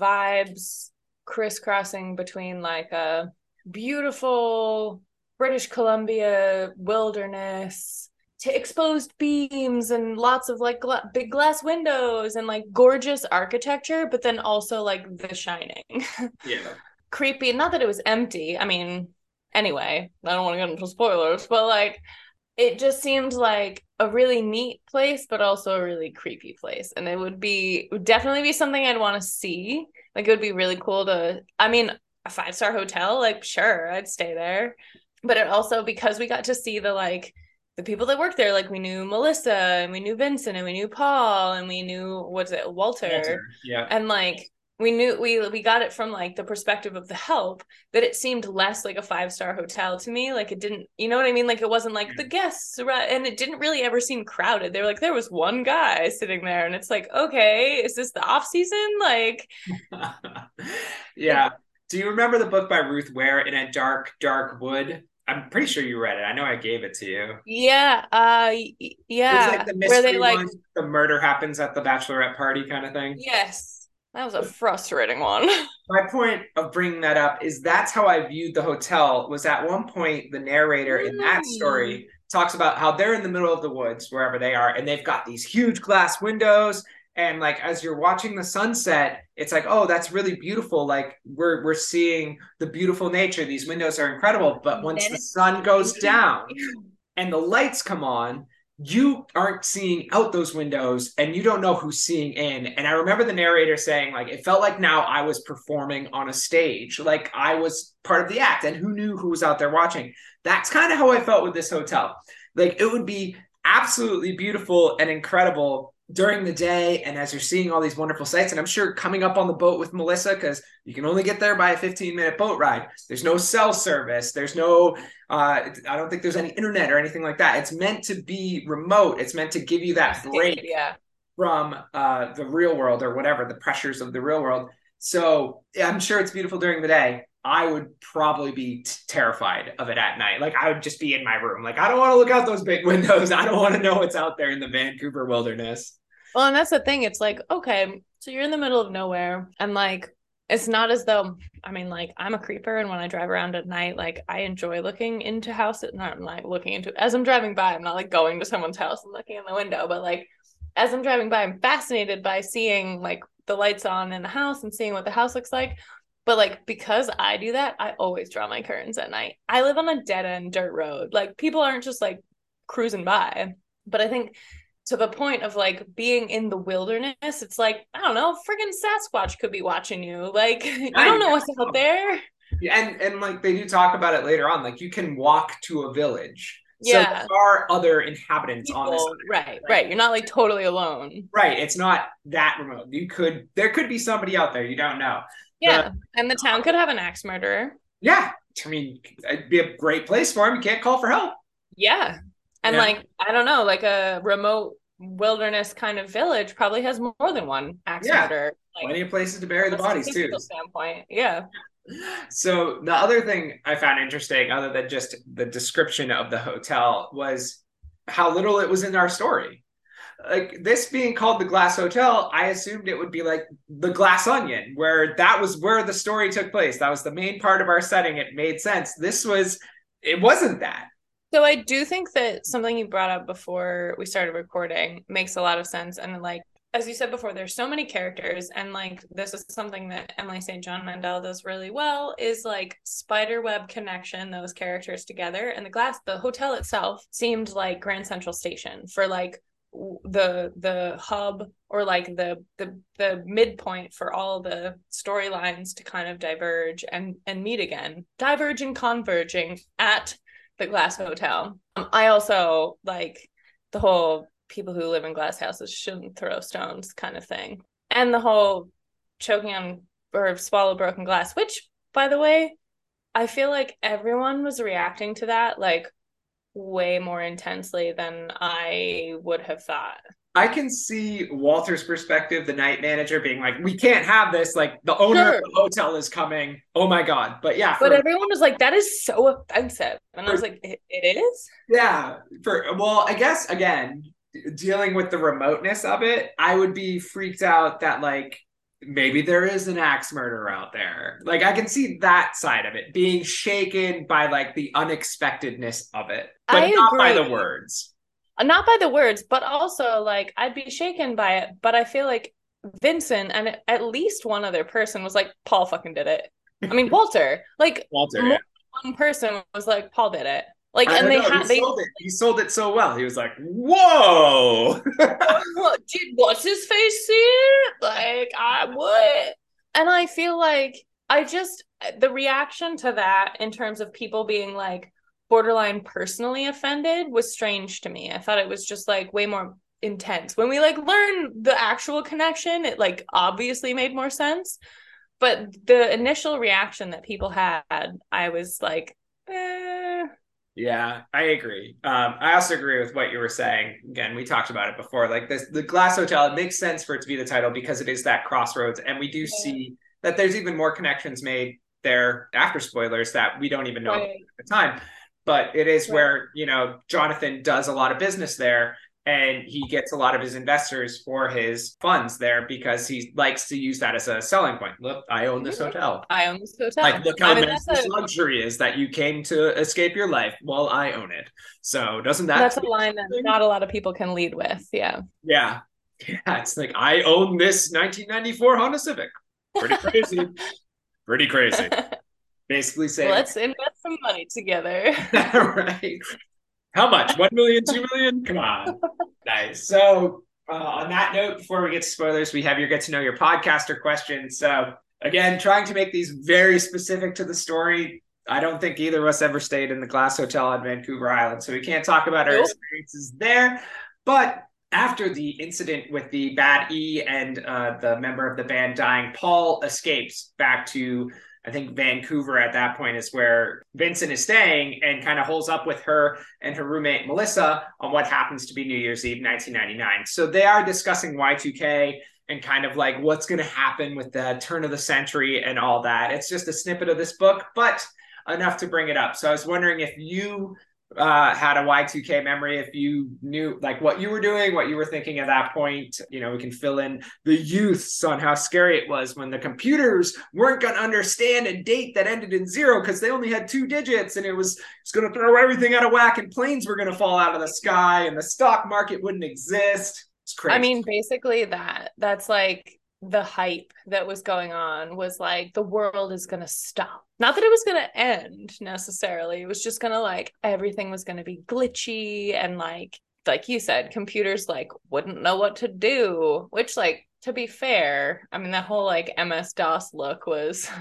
vibes crisscrossing between like a beautiful British Columbia wilderness to exposed beams and lots of like gla- big glass windows and like gorgeous architecture, but then also like The Shining. Yeah. Creepy. Not that it was empty. I mean, anyway, I don't want to get into spoilers, but like it just seemed like a really neat place, but also a really creepy place. And it would be it would definitely be something I'd want to see. Like it would be really cool to, I mean, a five-star hotel, like sure, I'd stay there. But it also, because we got to see the like the people that worked there, like we knew Melissa and we knew Vincent and we knew Paul and we knew what's it, Walter. Walter. Yeah. And like we knew we we got it from like the perspective of the help, that it seemed less like a five-star hotel to me. Like it didn't, you know what I mean? Like it wasn't like the guests, right? And it didn't really ever seem crowded. They were like, there was one guy sitting there, and it's like, okay, is this the off season? Like, yeah. Do you remember the book by Ruth Ware, In a Dark, Dark Wood? I'm pretty sure you read it. I know I gave it to you. Yeah, uh, yeah. It was like the mystery where they like one, the murder happens at the bachelorette party kind of thing. Yes, that was a frustrating one. My point of bringing that up is that's how I viewed the hotel. Was at one point the narrator in that story talks about how they're in the middle of the woods wherever they are, and they've got these huge glass windows. And like as you're watching the sunset, it's like, oh, that's really beautiful. Like we're we're seeing the beautiful nature. These windows are incredible. But once the sun goes down and the lights come on, you aren't seeing out those windows and you don't know who's seeing in. And I remember the narrator saying, like, it felt like now I was performing on a stage, like I was part of the act, and who knew who was out there watching. That's kind of how I felt with this hotel. Like it would be absolutely beautiful and incredible during the day, and as you're seeing all these wonderful sights, and I'm sure coming up on the boat with Melissa, because you can only get there by a fifteen minute boat ride. There's no cell service. There's no, uh, I don't think there's any internet or anything like that. It's meant to be remote. It's meant to give you that break yeah. from uh, the real world or whatever, the pressures of the real world. So yeah, I'm sure it's beautiful during the day. I would probably be t- terrified of it at night. Like I would just be in my room. Like, I don't want to look out those big windows. I don't want to know what's out there in the Vancouver wilderness. Well, and that's the thing. It's like, okay, so you're in the middle of nowhere, and like it's not as though, I mean, like, I'm a creeper, and when I drive around at night, like, I enjoy looking into houses. Not like looking into, as I'm driving by, I'm not like going to someone's house and looking in the window, but like as I'm driving by, I'm fascinated by seeing like the lights on in the house and seeing what the house looks like. But like, because I do that, I always draw my curtains at night. I live on a dead end dirt road. Like, people aren't just like cruising by. But I think to the point of like being in the wilderness, it's like, I don't know, friggin' Sasquatch could be watching you. Like, you don't know what's out there. Yeah, and and like they do talk about it later on. Like, you can walk to a village. So Yeah. there are other inhabitants People, on this. right, right, right. You're not like totally alone. Right. It's not that remote. You could, there could be somebody out there. You don't know. Yeah. But, and the town could have an axe murderer. yeah. I mean, it'd be a great place for him. You can't call for help. Yeah. And Yeah. like, I don't know, like a remote wilderness kind of village probably has more than one axe Yeah. murderer. Like, Plenty of places to bury the from a bodies too. statistical standpoint. Yeah. So the other thing I found interesting, other than just the description of the hotel, was how little it was in our story. Like, this being called the Glass Hotel, I assumed it would be like the Glass Onion, where that was where the story took place. That was the main part of our setting. It made sense. This was, it wasn't that. So I do think that something you brought up before we started recording makes a lot of sense. And like, as you said before, there's so many characters, and like, this is something that Emily Saint John Mandel does really well, is like spiderweb connection those characters together. And the glass, the hotel itself seemed like Grand Central Station for like the the hub, or like the the the midpoint for all the storylines to kind of diverge and and meet again, diverging, converging at the Glass Hotel. Um, I also like the whole people who live in glass houses shouldn't throw stones kind of thing. And the whole choking on or swallow broken glass, which, by the way, I feel like everyone was reacting to that like way more intensely than I would have thought. I can see Walter's perspective, the night manager, being like, we can't have this. Like, the owner Sure. of the hotel is coming. Oh my God. But yeah. But for, everyone was like, that is so offensive. And I was like, it, it is? yeah. For, well, I guess, again, dealing with the remoteness of it, I would be freaked out that like maybe there is an axe murderer out there. Like, I can see that side of it, being shaken by like the unexpectedness of it, but I not by agree. the words. Not by the words, but also like I'd be shaken by it. But I feel like Vincent and at least one other person was like, Paul fucking did it. I mean, Walter, like Walter, more yeah. than one person was like, Paul did it. Like, I and don't they know, had he they sold it. He sold it so well. He was like, "Whoa!" did what's his face see it? Like, I would. And I feel like I just the reaction to that in terms of people being like borderline personally offended was strange to me. I thought it was just like way more intense. When we like learn the actual connection, it like obviously made more sense. But the initial reaction that people had, I was like, eh. Yeah, I agree. Um, I also agree with what you were saying. Again, we talked about it before. Like this, the Glass Hotel, it makes sense for it to be the title because it is that crossroads, and we do Yeah. see that there's even more connections made there after spoilers that we don't even know Right. at the time. But it is Right. where, you know, Jonathan does a lot of business there, and he gets a lot of his investors for his funds there because he likes to use that as a selling point. Look, I own this hotel. I own this hotel. Like, look how I mean, nice that's this a, luxury is that you came to escape your life. Well, I own it. So doesn't that? that's a line that not a lot of people can lead with. Yeah. Yeah. Yeah. It's like, I own this nineteen ninety-four Honda Civic. Pretty crazy. Pretty crazy. Basically saying, Let's invest some money together. right. How much? One million, two million? Come on. Nice. So, uh, on that note, before we get to spoilers, we have your get to know your podcaster questions. So, again, trying to make these very specific to the story. I don't think either of us ever stayed in the Glass Hotel on Vancouver Island, so we can't talk about our Nope. experiences there. But after the incident with the Bad E and uh, the member of the band dying, Paul escapes back to, I think, Vancouver at that point is where Vincent is staying, and kind of holds up with her and her roommate Melissa on what happens to be New Year's Eve nineteen ninety-nine. So they are discussing Y two K and kind of like what's going to happen with the turn of the century and all that. It's just a snippet of this book, but enough to bring it up. So I was wondering if you uh, had a Y two K memory, if you knew like what you were doing, what you were thinking at that point, you know, we can fill in the youths on how scary it was when the computers weren't going to understand a date that ended in zero because they only had two digits, and it was it's going to throw everything out of whack, and planes were going to fall out of the sky, and the stock market wouldn't exist. It's crazy. I mean, basically that that's like the hype that was going on was like the world is going to stop. Not that it was going to end necessarily. It was just going to like everything was going to be glitchy, and like like you said, computers like wouldn't know what to do, which like to be fair, I mean that whole like M S DOS look was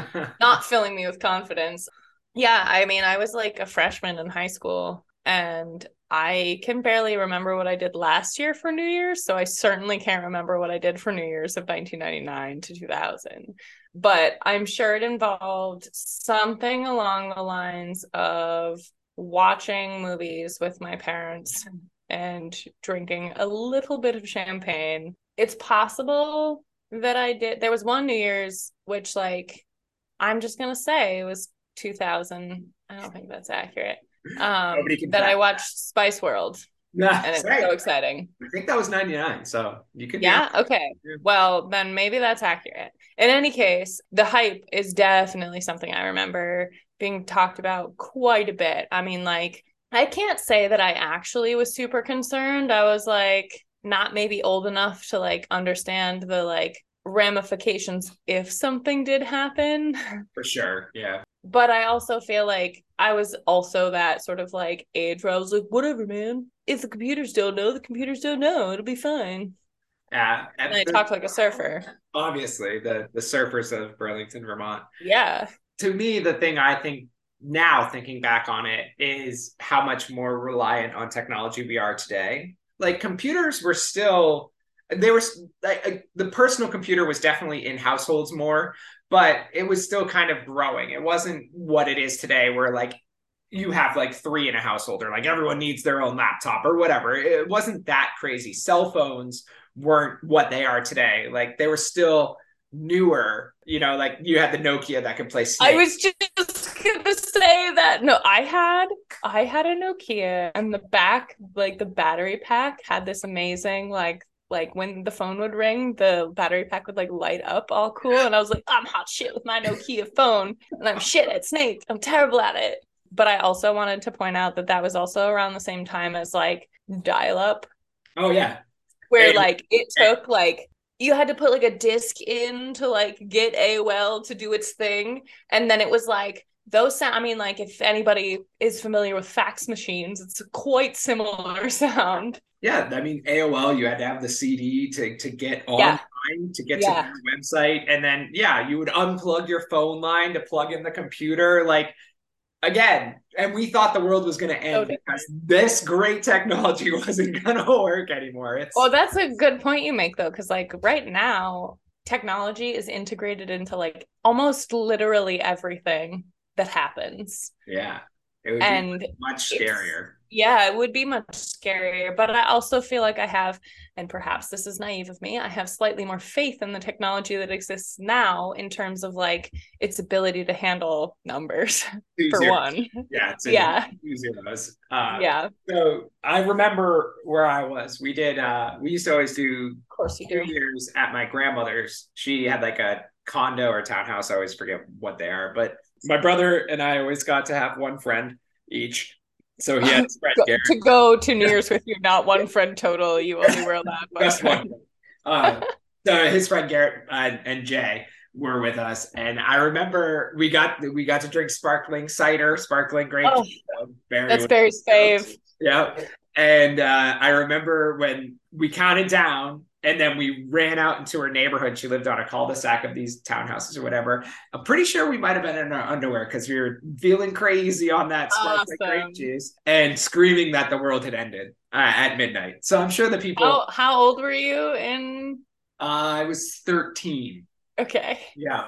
not filling me with confidence. Yeah, I mean I was like a freshman in high school, and I can barely remember what I did last year for New Year's, so I certainly can't remember what I did for New Year's of nineteen ninety-nine to two thousand. But I'm sure it involved something along the lines of watching movies with my parents and drinking a little bit of champagne. It's possible that I did. There was one New Year's, which like, I'm just going to say it was two thousand. I don't think that's accurate. Um, that I watched that. Spice World. Yeah, and it's right. so exciting. I think that was ninety-nine, so you could. Yeah, okay. Yeah. Well, then maybe that's accurate. In any case, the hype is definitely something I remember being talked about quite a bit. I mean, like, I can't say that I actually was super concerned. I was like not maybe old enough to like understand the like ramifications if something did happen. For sure, yeah. But I also feel like I was also that sort of like age where I was like, whatever, man. If the computers don't know, the computers don't know. It'll be fine. Yeah. And, and I the, talk like a surfer. Obviously, the, the surfers of Burlington, Vermont. Yeah. To me, the thing I think now, thinking back on it, is how much more reliant on technology we are today. Like computers were still, they were, like, the personal computer was definitely in households more, but it was still kind of growing. It wasn't what it is today where like you have like three in a household or like everyone needs their own laptop or whatever. It wasn't that crazy. Cell phones weren't what they are today. Like they were still newer, you know, like you had the Nokia that could play Snake. I was just gonna say that. No, I had I had a Nokia, and the back, like the battery pack had this amazing like like when the phone would ring, the battery pack would like light up all cool. And I was like, I'm hot shit with my Nokia phone, and I'm shit at Snake. I'm terrible at it. But I also wanted to point out that that was also around the same time as like dial-up. Oh yeah. Where like it took like, you had to put like a disc in to like get A O L to do its thing. And then it was like, those sound, I mean, like if anybody is familiar with fax machines, it's a quite similar sound. Yeah, I mean, A O L, you had to have the C D to, to get online, yeah. to get yeah. to the website. And then, yeah, you would unplug your phone line to plug in the computer. Like, again, and we thought the world was going to end so because this great technology wasn't going to work anymore. It's Well, that's a good point you make, though, because, like, right now, technology is integrated into, like, almost literally everything that happens. Yeah. It would and be much scarier. Yeah, it would be much scarier. But I also feel like I have, and perhaps this is naive of me, I have slightly more faith in the technology that exists now in terms of like its ability to handle numbers, two for zeros. one. Yeah, it's yeah. two zeros. Uh, yeah. So I remember where I was. We did, uh, we used to always do of course you two do. years at my grandmother's. She had like a condo or townhouse. I always forget what they are. But my brother and I always got to have one friend each. So he had his friend Garrett. To go to New Year's with you, not one friend total. You only were allowed one Just friend. one. Uh, so his friend Garrett uh, and Jay were with us, and I remember we got we got to drink sparkling cider, sparkling grape. Oh, Barry that's Barry's fave. Yeah, and uh, I remember when we counted down. And then we ran out into her neighborhood. She lived on a cul-de-sac of these townhouses or whatever. I'm pretty sure we might have been in our underwear because we were feeling crazy on that sparkling awesome. grape juice and screaming that the world had ended uh, at midnight. So I'm sure the people. How, how old were you in? Uh, I was thirteen. Okay. Yeah.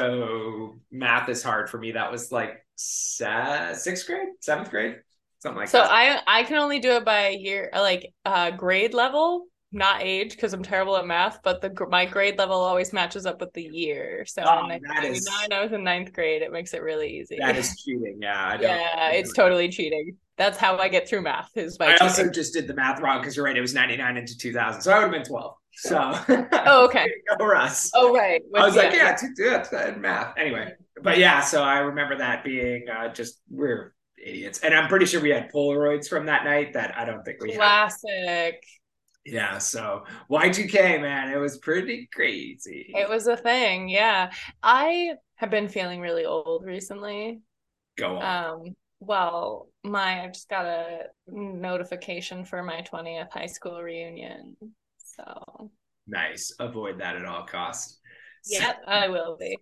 So math is hard for me. That was like se- sixth grade, seventh grade, something like so that. So I I can only do it by year, like uh, grade level. not age because I'm terrible at math, but the my grade level always matches up with the year. So Oh, in that is nineteen ninety-nine, I was in ninth grade. It makes it really easy. that is cheating. Yeah, I don't. Yeah, it's totally cheating. That's how I get through math is by I cheating. also just did the math wrong because you're right. It was ninety-nine into two thousand, so I would have been twelve. So oh, okay. Go Russ. Oh, right. With, I was yeah, like, yeah, yeah. yeah, math. Anyway, but yeah, so I remember that being uh, just we're idiots, and I'm pretty sure we had Polaroids from that night that I don't think we Classic. had. Classic. Yeah, so Y two K, man, it was pretty crazy. It was a thing, yeah. I have been feeling really old recently. Go on. Um, well, my I just got a notification for my twentieth high school reunion. So nice. Avoid that at all costs. Yep, so, I will be.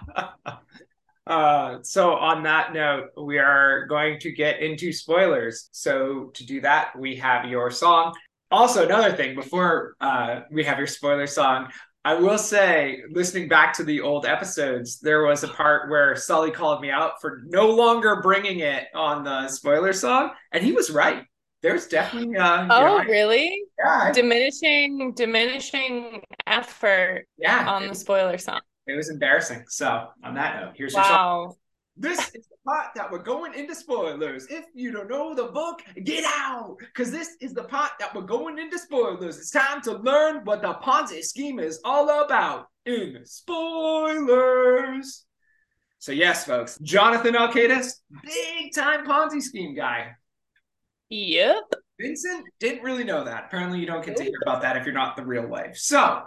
uh, so on that note, we are going to get into spoilers. So to do that, we have your song. Also, another thing, before uh, we have your spoiler song, I will say, listening back to the old episodes, there was a part where Sully called me out for no longer bringing it on the spoiler song, and he was right. There's definitely uh, oh, you know, really? Yeah, diminishing, diminishing effort. Yeah, on the spoiler song. It was embarrassing. So, on that note, here's wow. your song. This is the part that we're going into spoilers. If you don't know the book, get out, because this is the part that we're going into spoilers. It's time to learn what the Ponzi scheme is all about in spoilers. So yes, folks, Jonathan Alcaides, big time Ponzi scheme guy. Yep. Vincent didn't really know that. Apparently you don't get to hear about that if you're not the real wife. So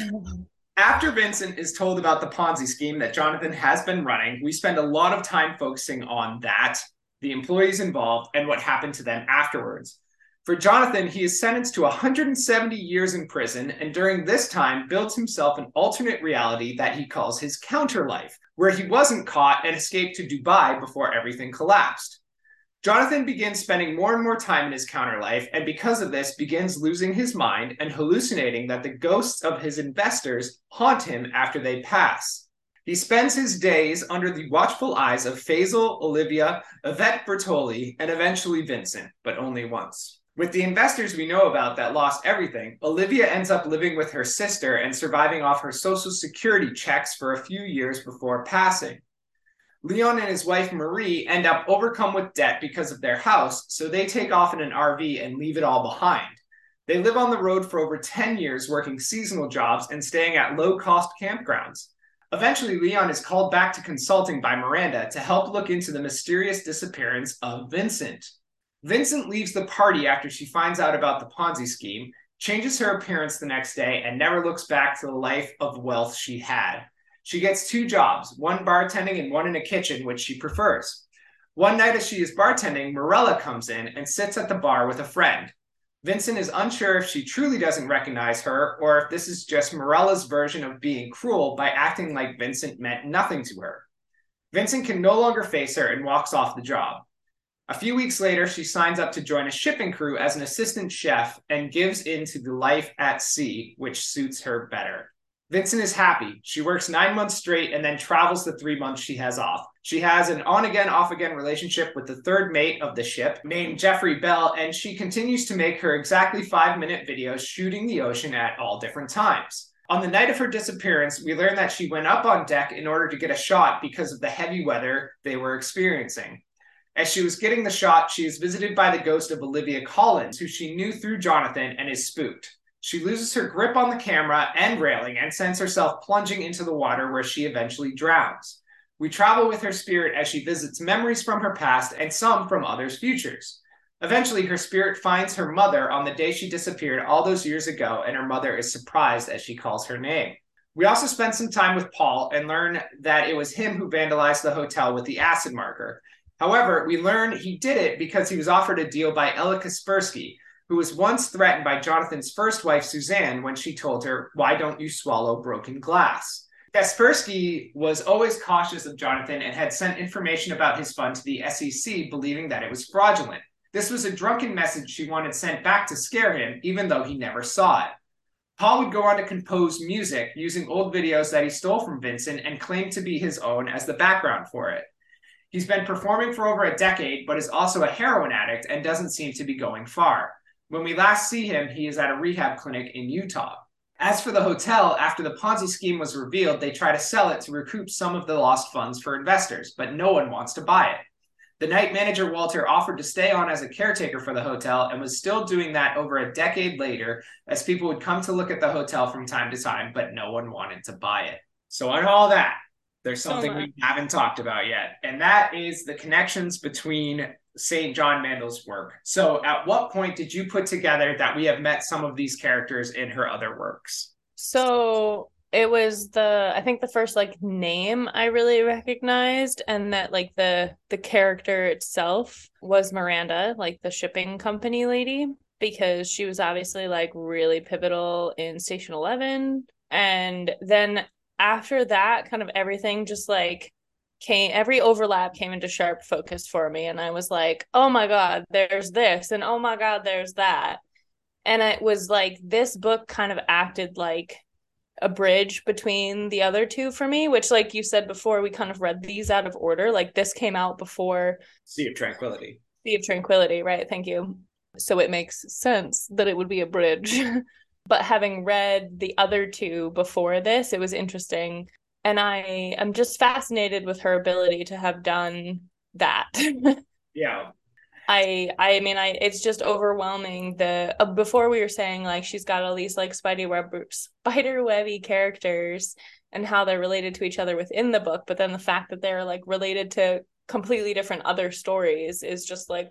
after Vincent is told about the Ponzi scheme that Jonathan has been running, we spend a lot of time focusing on that, the employees involved, and what happened to them afterwards. For Jonathan, he is sentenced to one hundred seventy years in prison, and during this time builds himself an alternate reality that he calls his counter life, where he wasn't caught and escaped to Dubai before everything collapsed. Jonathan begins spending more and more time in his counter life, and because of this begins losing his mind and hallucinating that the ghosts of his investors haunt him after they pass. He spends his days under the watchful eyes of Faisal, Olivia, Yvette Bertoli, and eventually Vincent, but only once. With the investors we know about that lost everything, Olivia ends up living with her sister and surviving off her social security checks for a few years before passing. Leon and his wife Marie end up overcome with debt because of their house, so they take off in an R V and leave it all behind. They live on the road for over ten years, working seasonal jobs and staying at low-cost campgrounds. Eventually, Leon is called back to consulting by Miranda to help look into the mysterious disappearance of Vincent. Vincent leaves the party after she finds out about the Ponzi scheme, changes her appearance the next day, and never looks back to the life of wealth she had. She gets two jobs, one bartending and one in a kitchen, which she prefers. One night as she is bartending, Morella comes in and sits at the bar with a friend. Vincent is unsure if she truly doesn't recognize her or if this is just Morella's version of being cruel by acting like Vincent meant nothing to her. Vincent can no longer face her and walks off the job. A few weeks later, she signs up to join a shipping crew as an assistant chef and gives in to the life at sea, which suits her better. Vincent is happy. She works nine months straight and then travels the three months she has off. She has an on-again, off-again relationship with the third mate of the ship named Jeffrey Bell, and she continues to make her exactly five-minute videos shooting the ocean at all different times. On the night of her disappearance, we learn that she went up on deck in order to get a shot because of the heavy weather they were experiencing. As she was getting the shot, she is visited by the ghost of Olivia Collins, who she knew through Jonathan and is spooked. She loses her grip on the camera and railing and sends herself plunging into the water where she eventually drowns. We travel with her spirit as she visits memories from her past and some from others' futures. Eventually, her spirit finds her mother on the day she disappeared all those years ago, and her mother is surprised as she calls her name. We also spend some time with Paul and learn that it was him who vandalized the hotel with the acid marker. However, we learn he did it because he was offered a deal by Ella Kaspersky, who was once threatened by Jonathan's first wife, Suzanne, when she told her, "Why don't you swallow broken glass?" Kaspersky was always cautious of Jonathan and had sent information about his fund to the S E C, believing that it was fraudulent. This was a drunken message she wanted sent back to scare him, even though he never saw it. Paul would go on to compose music using old videos that he stole from Vincent and claimed to be his own as the background for it. He's been performing for over a decade, but is also a heroin addict and doesn't seem to be going far. When we last see him, he is at a rehab clinic in Utah. As for the hotel, after the Ponzi scheme was revealed, they try to sell it to recoup some of the lost funds for investors, but no one wants to buy it. The night manager, Walter, offered to stay on as a caretaker for the hotel and was still doing that over a decade later, as people would come to look at the hotel from time to time, but no one wanted to buy it. So on all that, there's something so we haven't talked about yet, and that is the connections between Saint John Mandel's work. So at what point did you put together that we have met some of these characters in her other works? So it was the, I think the first like name I really recognized, and that like the the character itself was Miranda, like the shipping company lady, because she was obviously like really pivotal in Station Eleven. And then after that, kind of everything just like came, every overlap came into sharp focus for me, and I was like, oh my god, there's this, and oh my god, there's that. And it was like this book kind of acted like a bridge between the other two for me, which, like you said before, we kind of read these out of order. Like this came out before Sea of Tranquility. Sea of Tranquility, right? Thank you. So it makes sense that it would be a bridge. But having read the other two before this, it was interesting. And I am just fascinated with her ability to have done that. Yeah. I I mean I it's just overwhelming. The uh, before we were saying like she's got all these like spider web spider webby characters and how they're related to each other within the book, but then the fact that they're like related to completely different other stories is just like.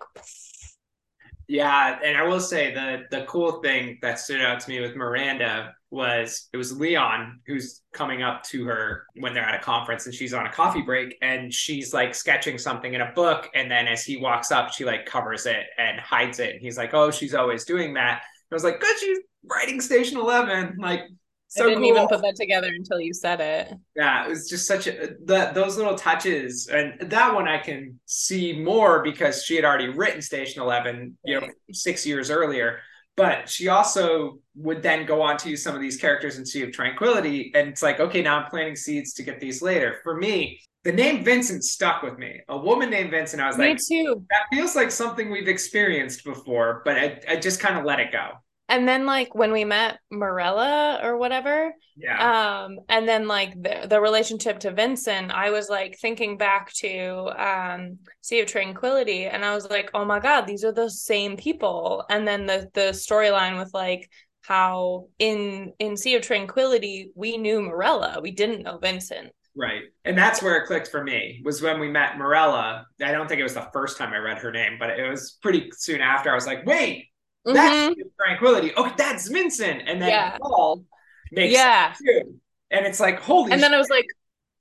Yeah, and I will say the the cool thing that stood out to me with Miranda was it was Leon who's coming up to her when they're at a conference and she's on a coffee break and she's like sketching something in a book, and then as he walks up she like covers it and hides it, and he's like, oh, she's always doing that. And I was like, good, she's writing Station Eleven, like so I didn't cool. even put that together until you said it. Yeah, it was just such a that those little touches, and that one I can see more because she had already written Station Eleven, you know, six years earlier. But she also would then go on to use some of these characters in Sea of Tranquility, and it's like, okay, now I'm planting seeds to get these later. For me, the name Vincent stuck with me. A woman named Vincent, I was me like, too. That feels like something we've experienced before, but I, I just kind of let it go. And then like when we met Morella or whatever, yeah. Um, and then like the, the relationship to Vincent, I was like thinking back to um Sea of Tranquility, and I was like, oh my god, these are the same people. And then the the storyline with like how in in Sea of Tranquility we knew Morella, we didn't know Vincent. Right. And that's where it clicked for me, was when we met Morella. I don't think it was the first time I read her name, but it was pretty soon after. I was like, wait, that's mm-hmm. Tranquility. Okay, that's Vincent. And then yeah. Paul makes yeah. sense too. And it's like, holy And shit. then I was like,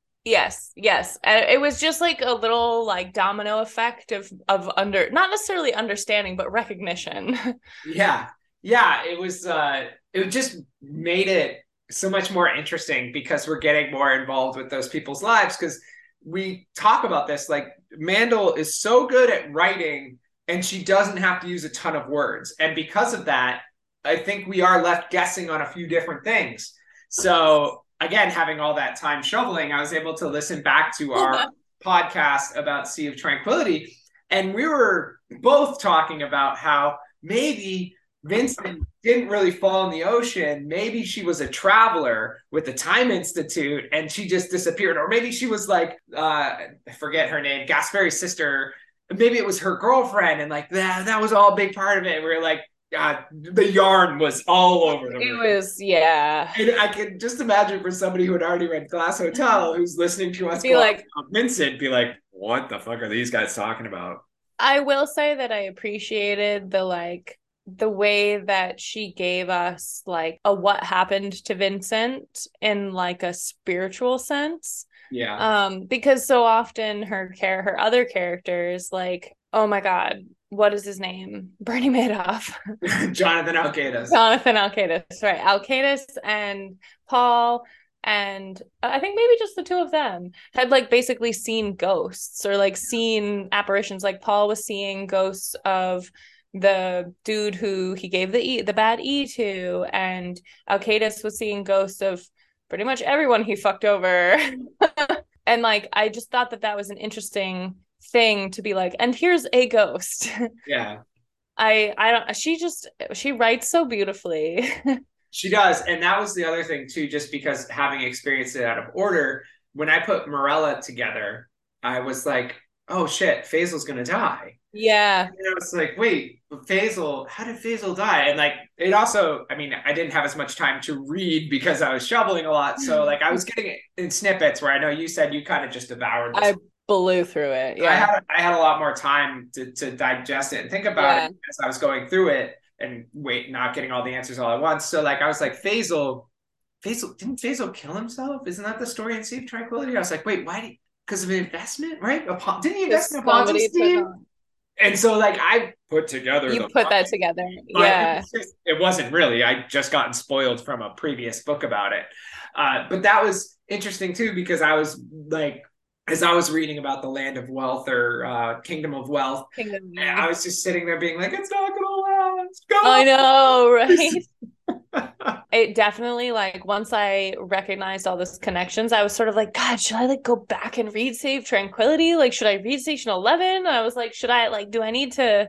yes, yes. And it was just like a little like domino effect of of under not necessarily understanding, but recognition. Yeah. Yeah. It was uh it just made it so much more interesting because we're getting more involved with those people's lives, because we talk about this, like Mandel is so good at writing and she doesn't have to use a ton of words. And because of that, I think we are left guessing on a few different things. So again, having all that time shoveling, I was able to listen back to our podcast about Sea of Tranquility. And we were both talking about how maybe Vincent didn't really fall in the ocean. Maybe she was a traveler with the Time Institute and she just disappeared. Or maybe she was like, uh, I forget her name, Gasperi's sister. Maybe it was her girlfriend, and like that, that was all a big part of it. We were like, God, the yarn was all over the room. It was, yeah. And I could just imagine for somebody who had already read Glass Hotel, who's listening to us be like, Vincent, be like, what the fuck are these guys talking about? I will say that I appreciated the like the way that she gave us like a what happened to Vincent in like a spiritual sense. Yeah. Um, because so often her care her other characters, like, oh my god, what is his name? Bernie Madoff. Jonathan Alcaides. Jonathan Alcaides, right. Alcaides and Paul, and I think maybe just the two of them had like basically seen ghosts or like seen apparitions. Like Paul was seeing ghosts of the dude who he gave the E the bad E to, and Alcaides was seeing ghosts of pretty much everyone he fucked over. And like I just thought that that was an interesting thing to be like, and here's a ghost. Yeah. I I don't she just she writes so beautifully. She does. And that was the other thing too, just because having experienced it out of order, when I put Morella together, I was like, oh shit, Faisal's gonna die. Yeah. And I was like, wait, Faisal, how did Faisal die? And like, it also, I mean, I didn't have as much time to read because I was shoveling a lot. So like, I was getting it in snippets where I know you said you kind of just devoured this. I blew through it. Yeah. I had, I had a lot more time to, to digest it and think about yeah. it as I was going through it and wait, not getting all the answers all at once. So like, I was like, Faisal, Faisal, didn't Faisal kill himself? Isn't that the story in Sea of Tranquility? I was like, wait, why? Because of investment, right? Didn't he invest in a Ponzi scheme? And so, like, I put together. You put that together, yeah. It, was just, it wasn't really. I just gotten spoiled from a previous book about it. Uh, but that was interesting too, because I was like, as I was reading about the Land of Wealth or uh, Kingdom of Wealth, Kingdom, yeah. I was just sitting there being like, it's not gonna last. Go! I know, right? It definitely, like, once I recognized all those connections, I was sort of like, God, should I like go back and read Sea of Tranquility? Like, should I read Station Eleven? I was like, should I like, do I need to,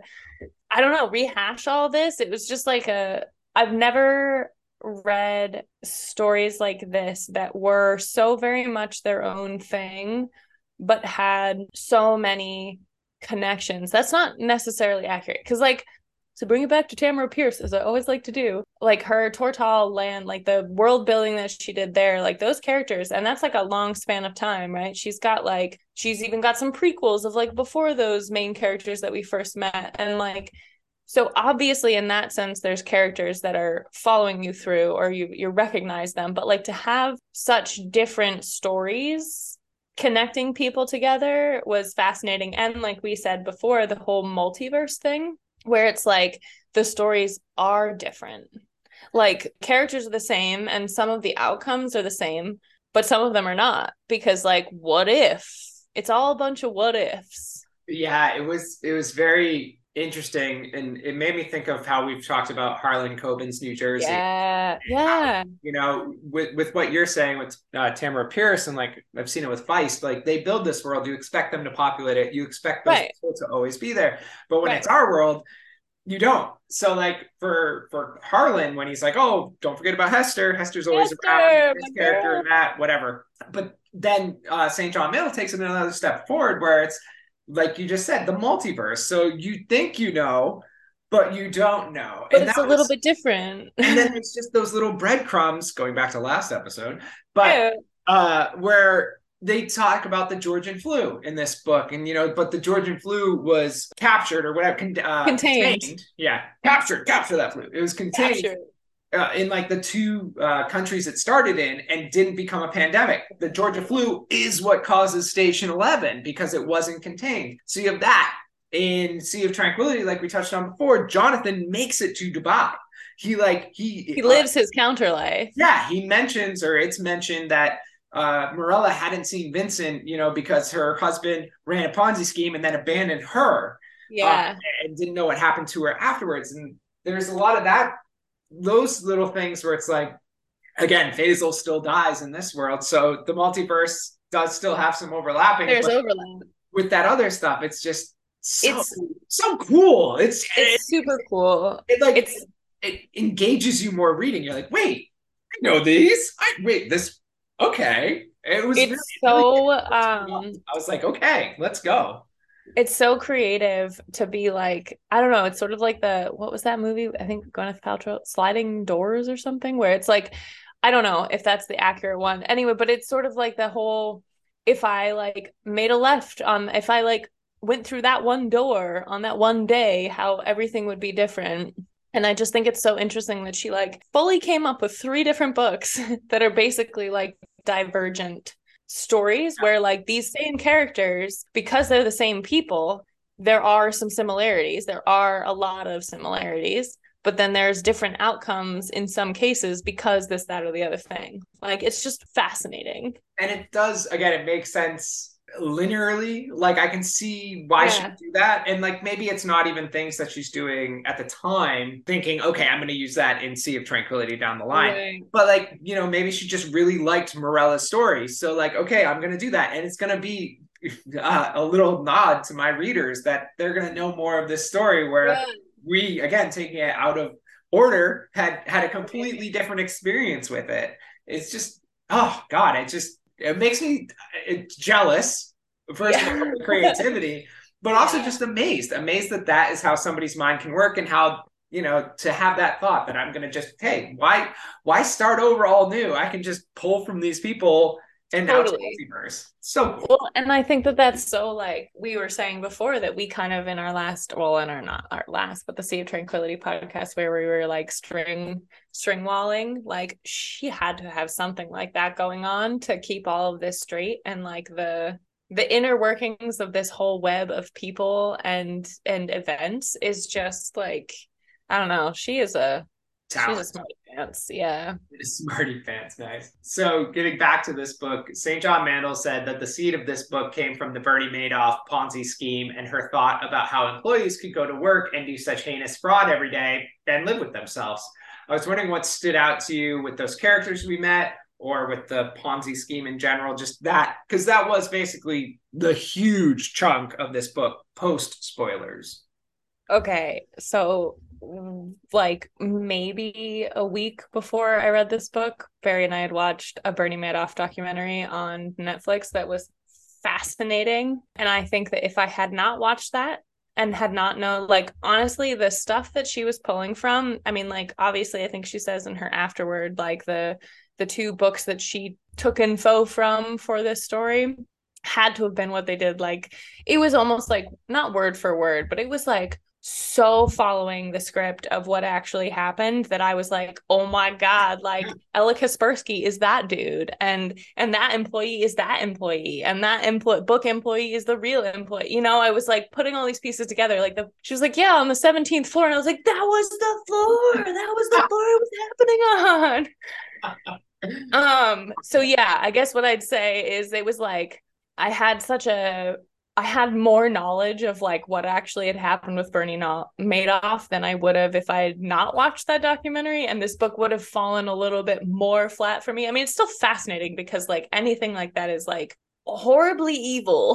I don't know, rehash all this? It was just like a, I've never read stories like this that were so very much their own thing, but had so many connections. That's not necessarily accurate. Because like, to bring it back to Tamara Pierce, as I always like to do, like her Tortall land, like the world building that she did there, like those characters, and that's like a long span of time, right? She's got like, she's even got some prequels of like before those main characters that we first met. And like, so obviously in that sense, there's characters that are following you through or you you recognize them. But like to have such different stories connecting people together was fascinating. And like we said before, the whole multiverse thing, where it's like the stories are different. Like characters are the same and some of the outcomes are the same, but some of them are not, because like, what if? It's all a bunch of what ifs. Yeah, it was it was very interesting, and it made me think of how we've talked about Harlan Coben's New Jersey. Yeah, yeah. How, you know, with with what you're saying with uh, Tamara Pierce, and like I've seen it with Feist, like they build this world, you expect them to populate it, you expect those right. people to always be there, but when right. it's our world, you don't. So like for for Harlan, when he's like, oh, don't forget about Hester, Hester's always Hester, around, this character and that, whatever. But then uh, Saint John Mill takes it another step forward, where it's like you just said, the multiverse. So you think you know, but you don't know. But and it's a was, little bit different. And then it's just those little breadcrumbs, going back to last episode, but yeah. uh, where they talk about the Georgian flu in this book. And, you know, but the Georgian flu was captured or whatever. Uh, contained. contained. Yeah. Captured. Capture that flu. It was contained. Captured. Uh, in like the two uh, countries it started in and didn't become a pandemic. The Georgia flu is what causes Station eleven because it wasn't contained. So you have that. In Sea of Tranquility, like we touched on before, Jonathan makes it to Dubai. He like, he... He lives uh, his counter life. Yeah, he mentions, or it's mentioned that uh, Morella hadn't seen Vincent, you know, because her husband ran a Ponzi scheme and then abandoned her. Yeah. Uh, and didn't know what happened to her afterwards. And there's a lot of that, those little things where it's like, again, Faisal still dies in this world. So the multiverse does still have some overlapping. There's overlap. With that other stuff, it's just so, it's so cool. It's, it's it, super cool. It like it's, it, it engages you more reading. You're like, wait, I know these. I wait, this okay. It was it's really, so really um I was like, okay, let's go. It's so creative to be like, I don't know, it's sort of like the, what was that movie? I think Gwyneth Paltrow, Sliding Doors or something, where it's like, I don't know if that's the accurate one. Anyway, but it's sort of like the whole, if I like made a left, um, if I like went through that one door on that one day, how everything would be different. And I just think it's so interesting that she like fully came up with three different books that are basically like divergent stories where like these same characters, because they're the same people, there are some similarities. There are a lot of similarities, but then there's different outcomes in some cases because this, that, or the other thing. Like, it's just fascinating. And it does, again, it makes sense linearly. Like, I can see why yeah. she would do that. And like, maybe it's not even things that she's doing at the time, thinking, okay, I'm going to use that in Sea of Tranquility down the line. Right. But like, you know, maybe she just really liked Morella's story. So like, okay, I'm going to do that. And it's going to be uh, a little nod to my readers that they're going to know more of this story where, yeah. we, again, taking it out of order, had had a completely different experience with it. It's just, oh God, it just, it makes me it's jealous, first Yeah. of all, the creativity, but also Yeah. just amazed, amazed that that is how somebody's mind can work, and how, you know, to have that thought that I'm going to just, hey, why, why start over all new? I can just pull from these people and now it's Totally. multiverse. So cool. Well, and I think that that's so, like we were saying before, that we kind of in our last, well, in our not our last, but the Sea of Tranquility podcast, where we were like string string walling, like she had to have something like that going on to keep all of this straight, and like the the inner workings of this whole web of people and and events is just like, I don't know. She is a she's a Talent. smart pants. Yeah. Smarty pants, nice. So, getting back to this book, Saint John Mandel said that the seed of this book came from the Bernie Madoff Ponzi scheme and her thought about how employees could go to work and do such heinous fraud every day and live with themselves. I was wondering what stood out to you with those characters we met, or with the Ponzi scheme in general, just that, because that was basically the huge chunk of this book, post spoilers. Okay, so like maybe a week before I read this book, Barry and I had watched a Bernie Madoff documentary on Netflix that was fascinating. And I think that if I had not watched that and had not known, like, honestly, the stuff that she was pulling from, I mean, like, obviously, I think she says in her afterword, like the the two books that she took info from for this story had to have been what they did. Like, it was almost like, not word for word, but it was like so following the script of what actually happened, that I was like, oh my God, like Ella Kaspersky is that dude, and and that employee is that employee, and that employee book employee is the real employee. You know, I was like putting all these pieces together. Like, the she was like, yeah, on the seventeenth floor, and I was like, that was the floor, that was the floor it was happening on. Um, so yeah, I guess what I'd say is it was like I had such a I had more knowledge of like what actually had happened with Bernie Madoff than I would have if I had not watched that documentary, and this book would have fallen a little bit more flat for me. I mean, it's still fascinating because like anything like that is like horribly evil.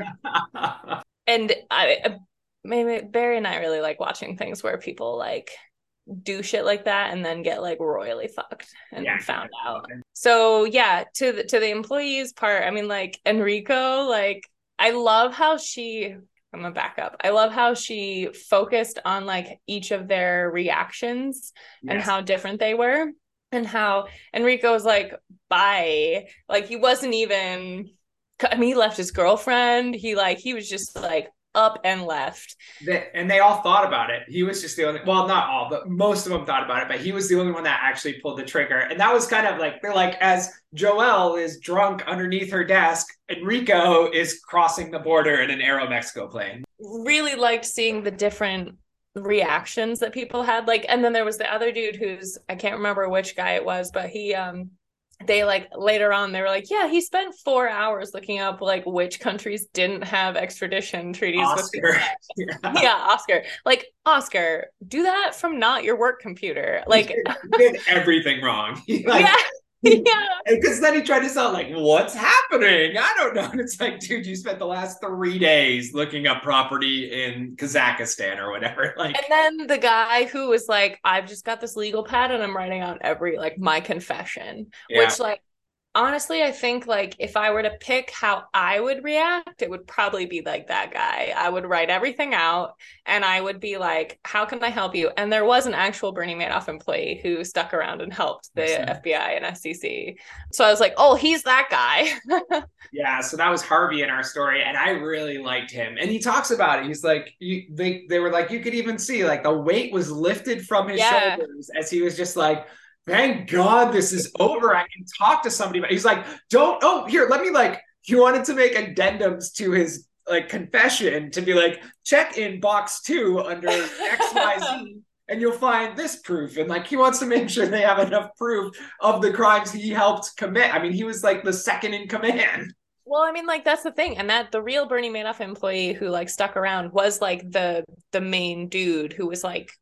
And I maybe Barry and I really like watching things where people like do shit like that and then get like royally fucked and yeah, found out. So yeah, to the to the employees part, I mean, like Enrico, like I love how she I'm gonna back up. I love how she focused on like each of their reactions yes. and how different they were, and how Enrico was like, bye. Like he wasn't even I mean, he left his girlfriend. He like he was just like up and left. They, and they all thought about it. He was just the only, well, not all, but most of them thought about it, but he was the only one that actually pulled the trigger. And that was kind of like, they're like, as Joelle is drunk underneath her desk, Enrico is crossing the border in an Aeromexico plane. Really liked seeing the different reactions that people had. Like, and then there was the other dude who's, I can't remember which guy it was, but he, um, they like later on they were like, yeah, he spent four hours looking up like which countries didn't have extradition treaties Oscar. with yeah. yeah Oscar like Oscar do that from not your work computer. Like he did everything wrong. He, like, yeah yeah because then he tried to sound like, what's happening? I don't know. And it's like, dude, you spent the last three days looking up property in Kazakhstan or whatever. Like, and then the guy who was like, I've just got this legal pad and I'm writing out every like my confession, yeah. which like honestly, I think like if I were to pick how I would react, it would probably be like that guy. I would write everything out and I would be like, how can I help you? And there was an actual Bernie Madoff employee who stuck around and helped the yes. F B I and S E C. So I was like, oh, he's that guy. Yeah, so that was Harvey in our story, and I really liked him. And he talks about it. He's like, you, they, they were like, you could even see like the weight was lifted from his yeah. shoulders as he was just like, thank God this is over. I can talk to somebody. But he's like, don't, oh, here, let me like, he wanted to make addendums to his like confession to be like, check in box two under X Y Z and you'll find this proof. And like, he wants to make sure they have enough proof of the crimes he helped commit. I mean, he was like the second in command. Well, I mean, like, that's the thing. And that the real Bernie Madoff employee who like stuck around was like the, the main dude who was like,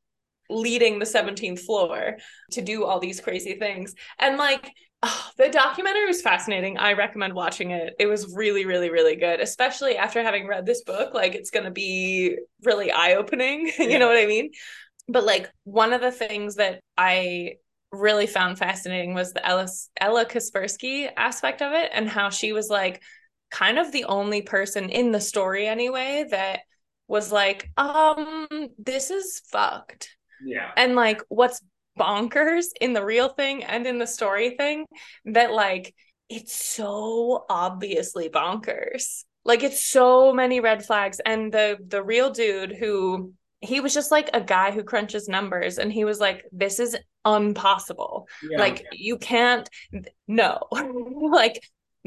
leading the seventeenth floor to do all these crazy things. And like, oh, the documentary was fascinating. I recommend watching it. It was really, really, really good, especially after having read this book. Like, it's going to be really eye-opening. You Yeah. know what I mean? But like, one of the things that I really found fascinating was the Ella, Ella Kaspersky aspect of it, and how she was like kind of the only person in the story anyway that was like, um, this is fucked. Yeah. And like, what's bonkers in the real thing and in the story thing, that like, it's so obviously bonkers. Like, it's so many red flags. And the the real dude, who he was just like a guy who crunches numbers, and he was like, this is impossible. Yeah. Like, you can't, no. Like,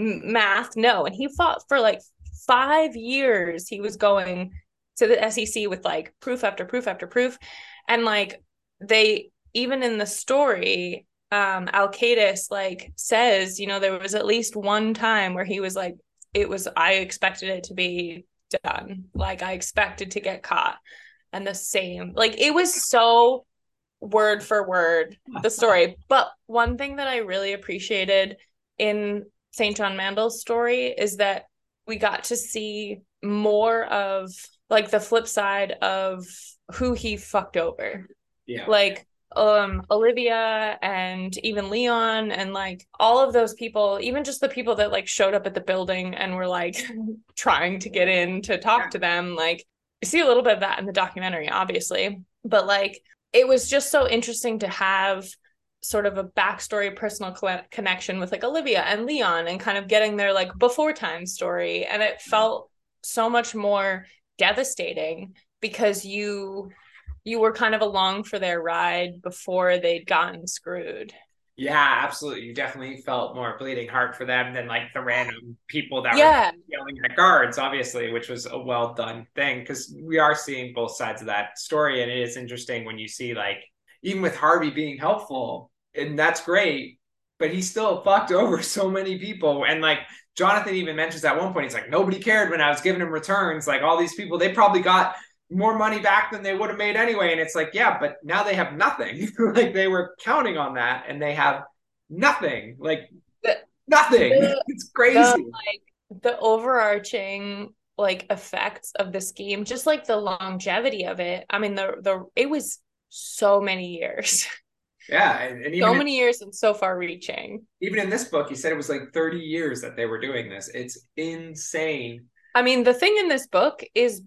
math, no. And he fought for like five years. He was going to the S E C with like proof after proof after proof. And like, they, even in the story, um, Alcatis like says, you know, there was at least one time where he was like, it was, I expected it to be done. Like, I expected to get caught. And the same, like, it was so word for word, the story. But one thing that I really appreciated in Saint John Mandel's story is that we got to see more of like the flip side of who he fucked over. Yeah. Like, um Olivia and even Leon and like all of those people, even just the people that like showed up at the building and were like trying to get in to talk yeah. to them. Like, you see a little bit of that in the documentary, obviously, but like, it was just so interesting to have sort of a backstory, personal co- connection with like Olivia and Leon, and kind of getting their like before time story. And it felt so much more devastating because you you were kind of along for their ride before they'd gotten screwed. Yeah, absolutely. You definitely felt more bleeding heart for them than like the random people that yeah. were yelling at guards, obviously, which was a well done thing, because we are seeing both sides of that story. And it is interesting when you see, like, even with Harvey being helpful, and that's great, but he still fucked over so many people. And like, Jonathan even mentions at one point, he's like, nobody cared when I was giving him returns. Like, all these people, they probably got more money back than they would have made anyway. And it's like, yeah, but now they have nothing. Like, they were counting on that and they have nothing. Like, the, nothing. The, it's crazy. The, like, the overarching like effects of the scheme, just like the longevity of it. I mean, the the it was so many years. Yeah, and, and even so many in, years and so far reaching. Even in this book, he said it was like thirty years that they were doing this. It's insane. I mean, the thing in this book is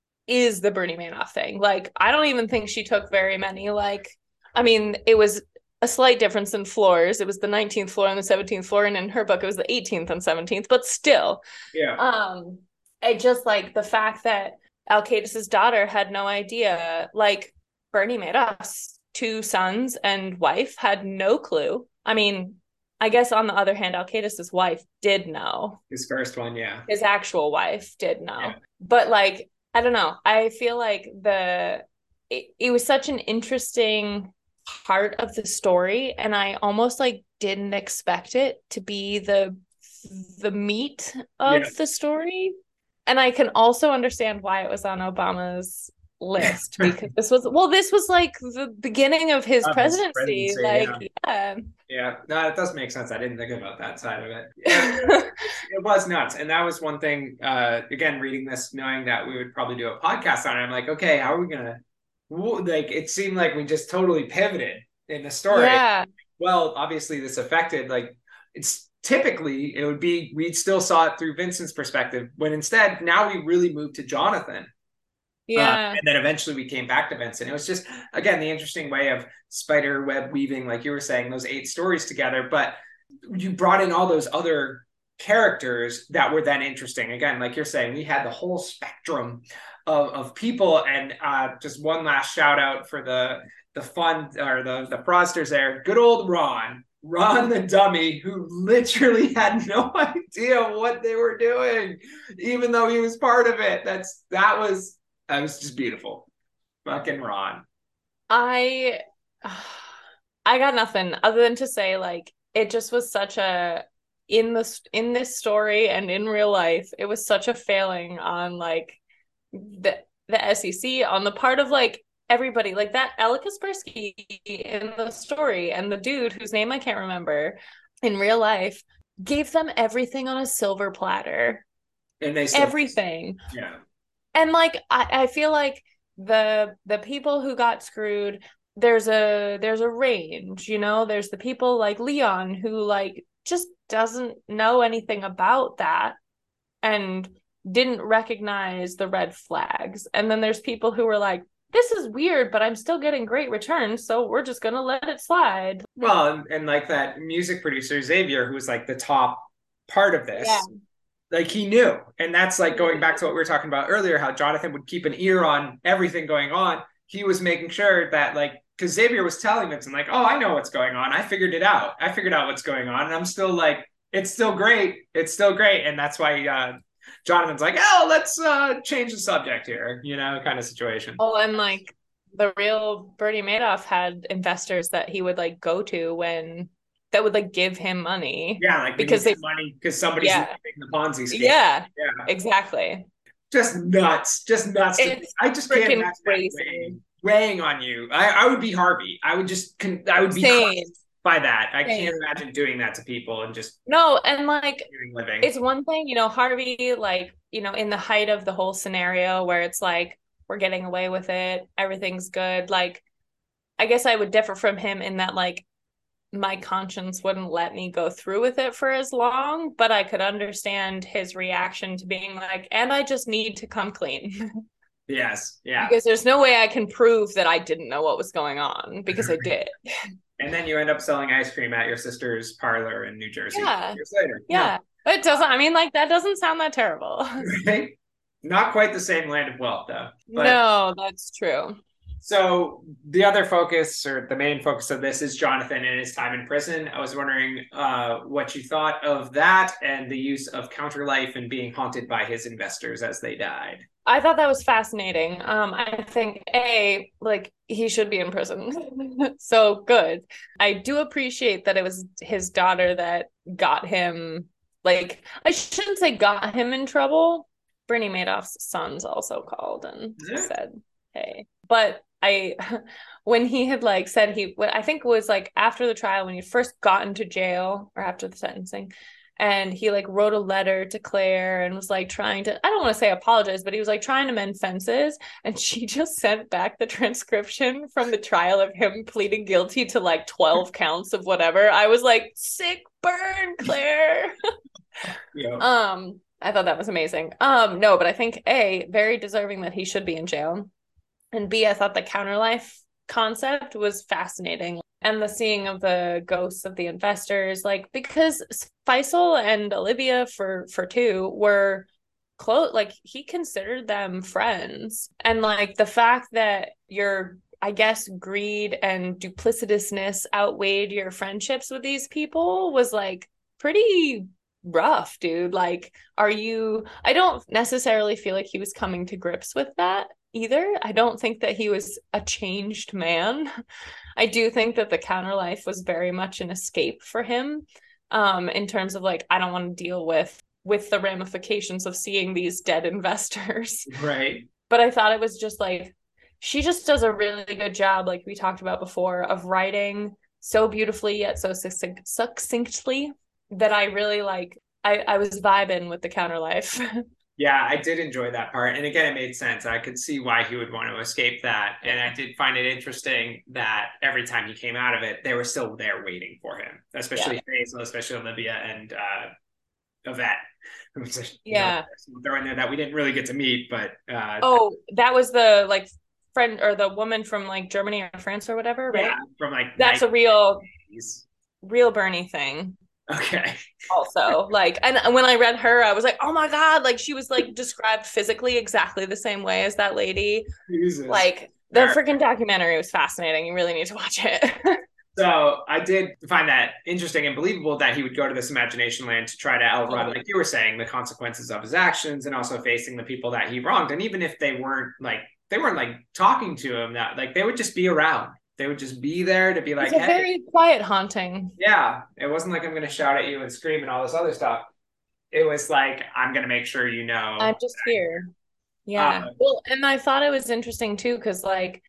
is the Bernie Madoff thing. Like, I don't even think she took very many. Like, I mean, it was a slight difference in floors. It was the nineteenth floor and the seventeenth floor, and in her book, it was the eighteenth and seventeenth. But still, yeah. Um, it just like the fact that Alcatis's daughter had no idea. Like, Bernie Madoff's two sons and wife had no clue. I mean, I guess on the other hand, Alcatis's wife did know. His first one, yeah. His actual wife did know. Yeah. But like, I don't know. I feel like the it, it was such an interesting part of the story, and I almost like didn't expect it to be the the meat of yeah. the story. And I can also understand why it was on Obama's list, because this was well this was like the beginning of his, of presidency. his presidency like yeah. yeah yeah no it does make sense. I didn't think about that side of it. Yeah. It was nuts. And that was one thing, uh again, reading this, knowing that we would probably do a podcast on it, I'm like, okay, how are we gonna, like, it seemed like we just totally pivoted in the story. Yeah. Well, obviously this affected, like, it's typically it would be we'd still saw it through Vincent's perspective, when instead now we really moved to Jonathan. Yeah. Uh, and then eventually we came back to Vincent. It was just, again, the interesting way of spider web weaving, like you were saying, those eight stories together. But you brought in all those other characters that were then interesting. Again, like you're saying, we had the whole spectrum of, of people. And uh, just one last shout out for the the fun, or the, the fraudsters there. Good old Ron. Ron the dummy, who literally had no idea what they were doing, even though he was part of it. That's that was That was just beautiful. Fucking Ron. I I got nothing other than to say, like, it just was such a, in this in this story and in real life, it was such a failing on like the the S E C, on the part of like everybody, like that Alec Kaspersky in the story and the dude whose name I can't remember in real life gave them everything on a silver platter. And they still, everything. Yeah. And like I, I feel like the the people who got screwed, there's a there's a range, you know, there's the people like Leon who like just doesn't know anything about that and didn't recognize the red flags. And then there's people who were like, this is weird, but I'm still getting great returns, so we're just gonna let it slide. Well, and, and like that music producer Xavier, who was like the top part of this, yeah. like he knew. And that's like going back to what we were talking about earlier, how Jonathan would keep an ear on everything going on. He was making sure that, like, because Xavier was telling Vincent, like, oh, I know what's going on. I figured it out. I figured out what's going on. And I'm still like, it's still great. It's still great. And that's why uh, Jonathan's like, oh, let's uh, change the subject here, you know, kind of situation. Oh, and like the real Bernie Madoff had investors that he would like go to when that would like give him money. Yeah, like because they money because somebody's yeah. leaving the Ponzi scheme. Yeah, yeah, exactly. Just nuts, just nuts. To, I just can't imagine weighing, weighing on you. I, I would be Harvey. I would just, I would be crushed by that. I Same. can't imagine doing that to people and just no. And like, living. It's one thing, you know, Harvey, like, you know, in the height of the whole scenario where it's like we're getting away with it, everything's good. Like, I guess I would differ from him in that, like, my conscience wouldn't let me go through with it for as long, but I could understand his reaction to being like, and I just need to come clean. Yes. Yeah. Because there's no way I can prove that I didn't know what was going on, because I did. And then you end up selling ice cream at your sister's parlor in New Jersey yeah. years later. Yeah. yeah. It doesn't, I mean, like, that doesn't sound that terrible. Right? Not quite the same land of wealth, though. But... No, that's true. So the other focus, or the main focus of this, is Jonathan and his time in prison. I was wondering uh, what you thought of that and the use of counterlife and being haunted by his investors as they died. I thought that was fascinating. Um, I think, A, like, he should be in prison. So good. I do appreciate that it was his daughter that got him, like, I shouldn't say got him in trouble. Bernie Madoff's son's also called and said, hey. But I, when he had like said he, I think it was like after the trial when he first got into jail or after the sentencing, and he like wrote a letter to Claire and was like trying to, I don't want to say apologize, but he was like trying to mend fences, and she just sent back the transcription from the trial of him pleading guilty to like twelve counts of whatever. I was like, sick burn, Claire. Yeah. Um, I thought that was amazing. Um, no, but I think A, very deserving that he should be in jail. And B, I thought the counterlife concept was fascinating. And the seeing of the ghosts of the investors, like, because Faisal and Olivia for, for two were close, like, he considered them friends. And like the fact that your, I guess, greed and duplicitousness outweighed your friendships with these people was like pretty rough, dude. Like, are you, I don't necessarily feel like he was coming to grips with that either. I don't think that he was a changed man. I do think that the counterlife was very much an escape for him, um, in terms of like, I don't want to deal with with the ramifications of seeing these dead investors. Right. But I thought it was just like, she just does a really good job, like we talked about before, of writing so beautifully yet so succinct- succinctly that I really like, I, I was vibing with the counterlife. Yeah, I did enjoy that part. And again, it made sense. I could see why he would want to escape that. And I did find it interesting that every time he came out of it, they were still there waiting for him, especially yeah. Faisal, especially Olivia and uh, Yvette. Yeah. Know, they're in there that we didn't really get to meet, but... Uh, oh, that was the, like, friend or the woman from, like, Germany or France or whatever, right? Yeah, from, like... That's a real, real Bernie thing. Okay. Also, like, and when I read her, I was like, oh my God, like, she was like described physically exactly the same way as that lady. Jesus. Like, the freaking documentary was fascinating. You really need to watch it. So I did find that interesting and believable that he would go to this imagination land to try to outrun, like you were saying, the consequences of his actions and also facing the people that he wronged. And even if they weren't like, they weren't like talking to him, that like they would just be around. They would just be there to be like, it's a hey. very quiet haunting. Yeah. It wasn't like I'm going to shout at you and scream and all this other stuff. It was like, I'm going to make sure you know. I'm just here. Yeah. Um, well, and I thought it was interesting too, because like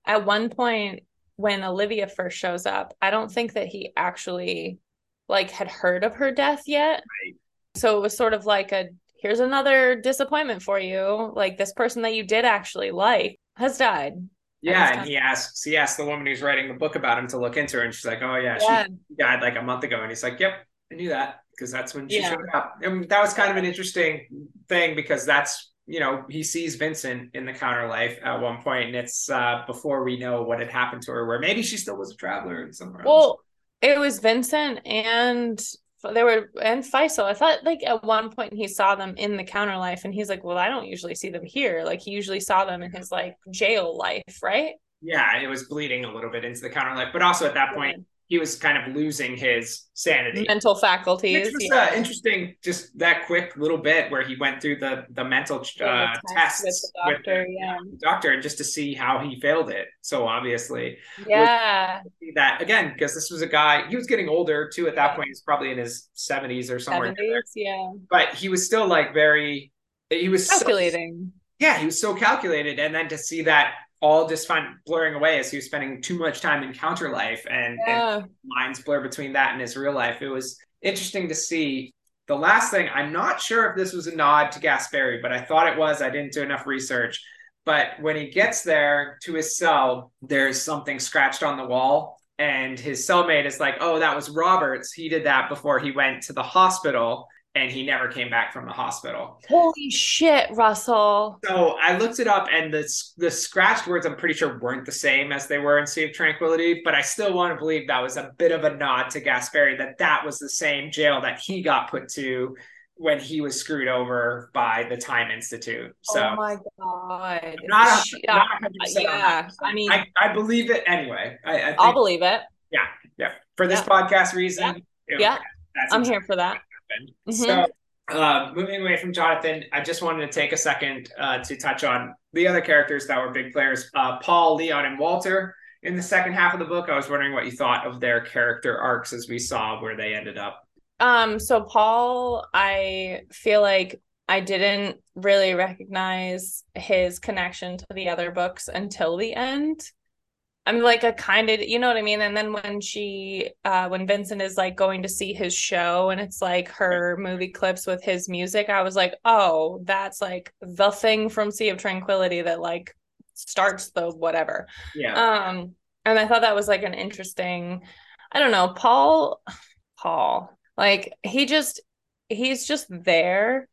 at one point when Olivia first shows up, I don't think that he actually like had heard of her death yet. Right. So it was sort of like a, here's another disappointment for you. Like this person that you did actually like has died. Yeah, and he asks he asks the woman who's writing the book about him to look into her, and she's like, "Oh yeah, yeah. she died like a month ago." And he's like, "Yep, I knew that because that's when she yeah. showed up." And that was kind of an interesting thing because that's, you know, he sees Vincent in the Counterlife at one point, and it's uh, before we know what had happened to her, where maybe she still was a traveler somewhere well, else. Well, it was Vincent and they were and Faisal. I thought like at one point he saw them in the Counterlife, and he's like, well, I don't usually see them here. Like he usually saw them in his like jail life, right? Yeah, it was bleeding a little bit into the Counterlife, but also at that point yeah. he was kind of losing his sanity, mental faculties. Which was yeah. uh, interesting, just that quick little bit where he went through the the mental uh, the tests with the doctor, with the, yeah, the doctor, and just to see how he failed it so obviously. Yeah, that again because this was a guy, he was getting older too at that yeah. point. He's probably in his seventies or somewhere. seventies, yeah, but he was still like very. He was calculating. So, yeah, he was so calculated, and then to see that all just find blurring away as he was spending too much time in Counterlife and, yeah. and lines blur between that and his real life. It was interesting to see. The last thing, I'm not sure if this was a nod to Gasperi, but I thought it was. I didn't do enough research. But when he gets there to his cell, there's something scratched on the wall. And his cellmate is like, oh, that was Roberts. He did that before he went to the hospital. And he never came back from the hospital. Holy shit, Russell. So I looked it up, and the, the scratched words, I'm pretty sure, weren't the same as they were in Sea of Tranquility, but I still want to believe that was a bit of a nod to Gasperi, that that was the same jail that he got put to when he was screwed over by the Time Institute. So, oh my God. Not, a, not one hundred percent yeah, I mean, I, I believe it anyway. I, I think, I'll believe it. Yeah, yeah. For this yeah. podcast reason. Yeah, yeah. That's I'm here for that. Mm-hmm. So, uh, moving away from Jonathan, I just wanted to take a second uh, to touch on the other characters that were big players. Uh, Paul, Leon, and Walter in the second half of the book. I was wondering what you thought of their character arcs as we saw where they ended up. Um, so Paul, I feel like I didn't really recognize his connection to the other books until the end. I'm like a kind of, you know what I mean? And then when she, uh, when Vincent is like going to see his show and it's like her movie clips with his music, I was like, oh, that's like the thing from Sea of Tranquility that like starts the whatever. Yeah. Um, and I thought that was like an interesting, I don't know, Paul, Paul, like he just, he's just there.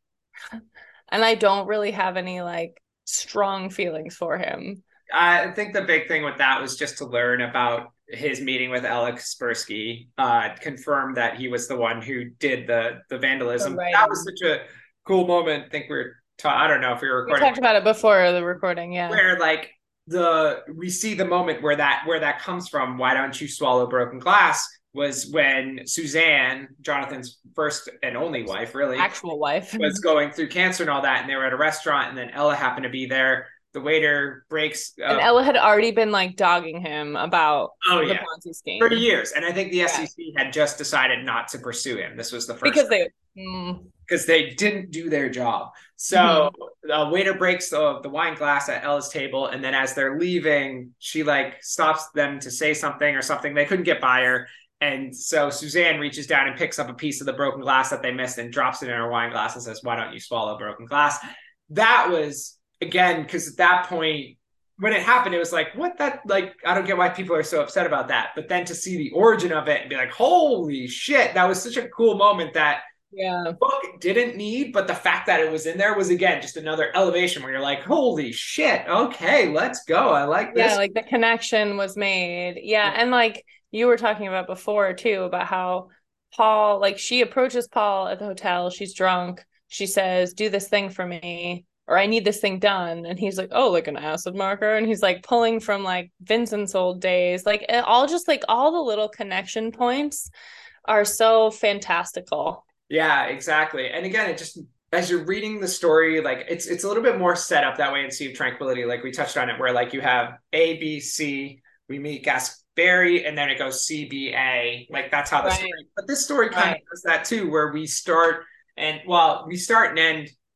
And I don't really have any like strong feelings for him. I think the big thing with that was just to learn about his meeting with Alec Kaspersky, uh, confirmed that he was the one who did the the vandalism. The that was such a cool moment. I think we we're ta- I don't know if we were recording. We talked about it before the recording, yeah. Where like the we see the moment where that where that comes from. Why don't you swallow broken glass? Was when Suzanne, Jonathan's first and only wife, really actual wife, was going through cancer and all that, and they were at a restaurant, and then Ella happened to be there. The waiter breaks. Uh, and Ella had already been like dogging him about oh, the yeah. Ponzi scheme for years. And I think the yeah. S E C had just decided not to pursue him. This was the first. Because they because mm. they didn't do their job. So mm-hmm. the waiter breaks the, the wine glass at Ella's table. And then as they're leaving, she like stops them to say something or something. They couldn't get by her. And so Suzanne reaches down and picks up a piece of the broken glass that they missed and drops it in her wine glass and says, why don't you swallow broken glass? That was... Again, because at that point, when it happened, it was like, what that, like, I don't get why people are so upset about that. But then to see the origin of it and be like, holy shit, that was such a cool moment that yeah. the book didn't need, but the fact that it was in there was, again, just another elevation where you're like, holy shit, okay, let's go. I like this. Yeah, like the connection was made. Yeah, and like you were talking about before, too, about how Paul, like she approaches Paul at the hotel. She's drunk. She says, do this thing for me. Or I need this thing done. And he's like, oh, like an acid marker. And he's like pulling from like Vincent's old days. Like all just like all the little connection points are so fantastical. Yeah, exactly. And again, it just, as you're reading the story, like it's it's a little bit more set up that way in Sea of Tranquility. Like we touched on it, where like you have A, B, C, we meet Gasperi, and then it goes C, B, A. Like that's how the right. story, but this story kind right. of does that too, where we start and well, we start and end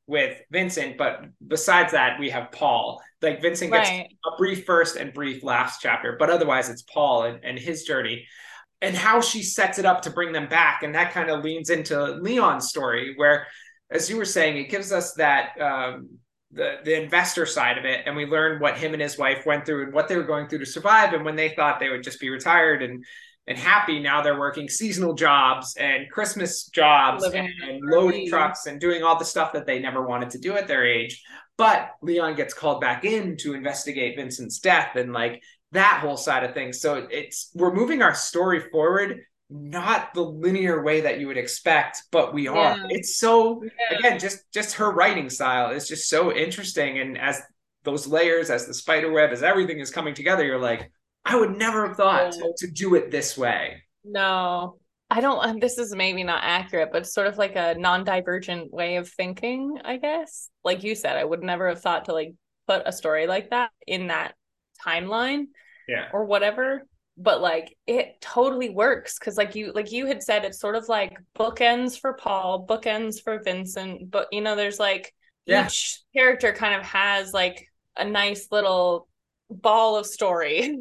with Vincent, but besides that, we have Paul. Like Vincent gets Right. a brief first and brief last chapter, but otherwise it's Paul and, and his journey and how she sets it up to bring them back. And that kind of leans into Leon's story, where, as you were saying, it gives us that um, the the investor side of it, and we learn what him and his wife went through and what they were going through to survive. And when they thought they would just be retired and and happy, now they're working seasonal jobs and Christmas jobs Living and, and loading trucks and doing all the stuff that they never wanted to do at their age. But Leon gets called back in to investigate Vincent's death and like that whole side of things. So it's we're moving our story forward, not the linear way that you would expect, but we are. Yeah. It's so Yeah. again, just just her writing style is just so interesting. And as those layers, as the spider web, as everything is coming together, you're like, I would never have thought to, to do it this way. No, I don't. um, This is maybe not accurate, but it's sort of like a non-divergent way of thinking, I guess. Like you said, I would never have thought to like put a story like that in that timeline Yeah. or whatever. But like it totally works because like you like you had said, it's sort of like bookends for Paul, bookends for Vincent. But you know, there's like Yeah. each character kind of has like a nice little ball of story.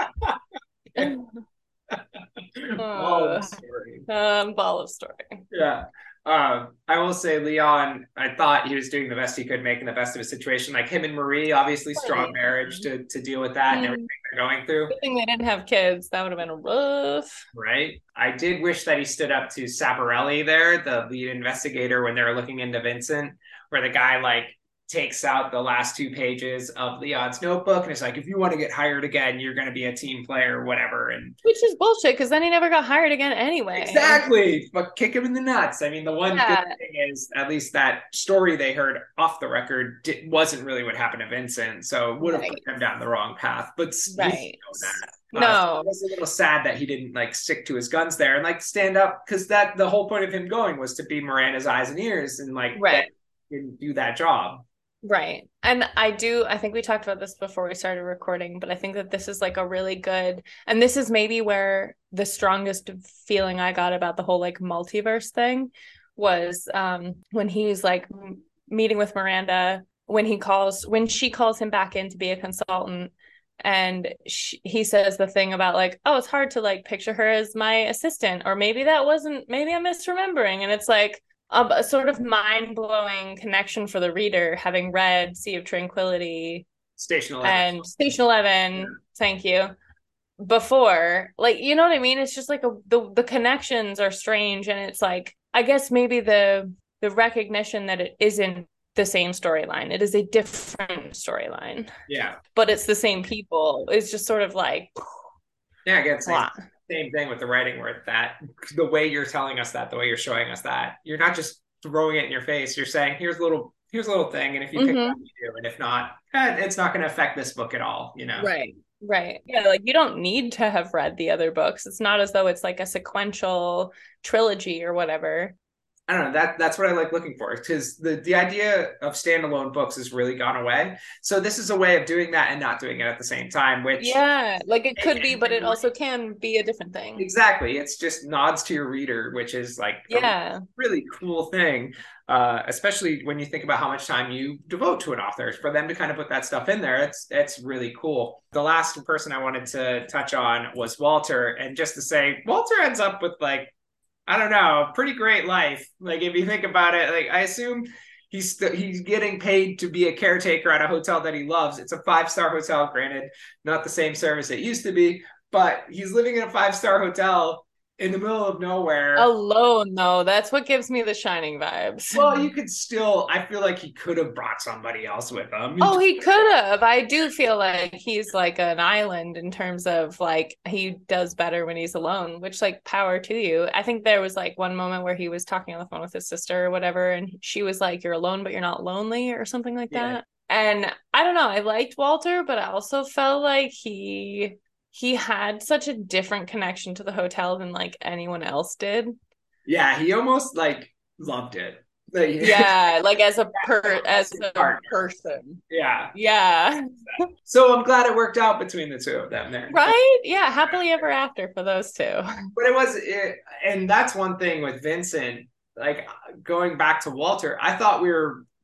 All Uh, the story. um, ball of story. Yeah. Um, I will say Leon, I thought he was doing the best he could, making the best of his situation. Like him and Marie, obviously strong Right. marriage to to deal with that and Mm. everything they're going through. Good thing they didn't have kids. That would have been rough. Right. I did wish that he stood up to Saporelli there, the lead investigator, when they were looking into Vincent, where the guy like takes out the last two pages of Leon's notebook and it's like, if you want to get hired again, you're going to be a team player or whatever. And Which is bullshit because then he never got hired again anyway. exactly, but kick him in the nuts. I mean, the one Yeah. good thing is at least that story they heard off the record did, wasn't really what happened to Vincent, so it would have Right. put them down the wrong path. But s- you Right. know that. Uh, No. so it was a little sad that he didn't like stick to his guns there and like stand up, because that the whole point of him going was to be Miranda's eyes and ears, and like Right. that didn't do that job. Right. And I do, I think we talked about this before we started recording, but I think that this is like a really good, and this is maybe where the strongest feeling I got about the whole like multiverse thing was um when he's like m- meeting with Miranda, when he calls, when she calls him back in to be a consultant. And she, he says the thing about like, oh, it's hard to like picture her as my assistant, or maybe that wasn't, maybe I'm misremembering. And it's like, Um, a sort of mind-blowing connection for the reader, having read Sea of Tranquility Station eleven. and Station Eleven. Yeah. Thank you. Before, like, you know what I mean? It's just like a, the the connections are strange, and it's like, I guess maybe the the recognition that it isn't the same storyline. It is a different storyline, Yeah. but it's the same people. It's just sort of like, Yeah, again, same, wow. same thing with the writing, where that the way you're telling us that, the way you're showing us that, you're not just throwing it in your face. You're saying, here's a little, here's a little thing, and if you pick it Mhm. up, you do, and if not, eh, it's not going to affect this book at all. You know, Right. Right. Yeah, like you don't need to have read the other books. It's not as though it's like a sequential trilogy or whatever. I don't know. That that's what I like looking for, because the the idea of standalone books has really gone away. So this is a way of doing that and not doing it at the same time, which Yeah, like it could be, but it also can be a different thing. exactly, it's just nods to your reader, which is like a Yeah. really cool thing, uh, especially when you think about how much time you devote to an author. For them to kind of put that stuff in there, it's it's really cool. The last person I wanted to touch on was Walter, and just to say, Walter ends up with like, I don't know, pretty great life. Like if you think about it, like I assume he's st- he's getting paid to be a caretaker at a hotel that he loves. It's a five-star hotel, granted, not the same service it used to be, but he's living in a five-star hotel in the middle of nowhere. Alone though, that's what gives me the Shining vibes. Well, you could still, I feel like he could have brought somebody else with him. Oh, he could have. I do feel like he's like an island in terms of like he does better when he's alone, which like power to you. I think there was like one moment where he was talking on the phone with his sister or whatever, and she was like, "You're alone, but you're not lonely," or something like Yeah. that. And I don't know, I liked Walter, but I also felt like he he had such a different connection to the hotel than like anyone else did. Yeah, he almost like loved it. Like, Yeah, like as a per as a Partner. person. yeah. Yeah. So I'm glad it worked out between the two of them there. Right? Yeah, happily ever after for those two. But it was, it, and that's one thing with Vincent, like going back to Walter, I thought we were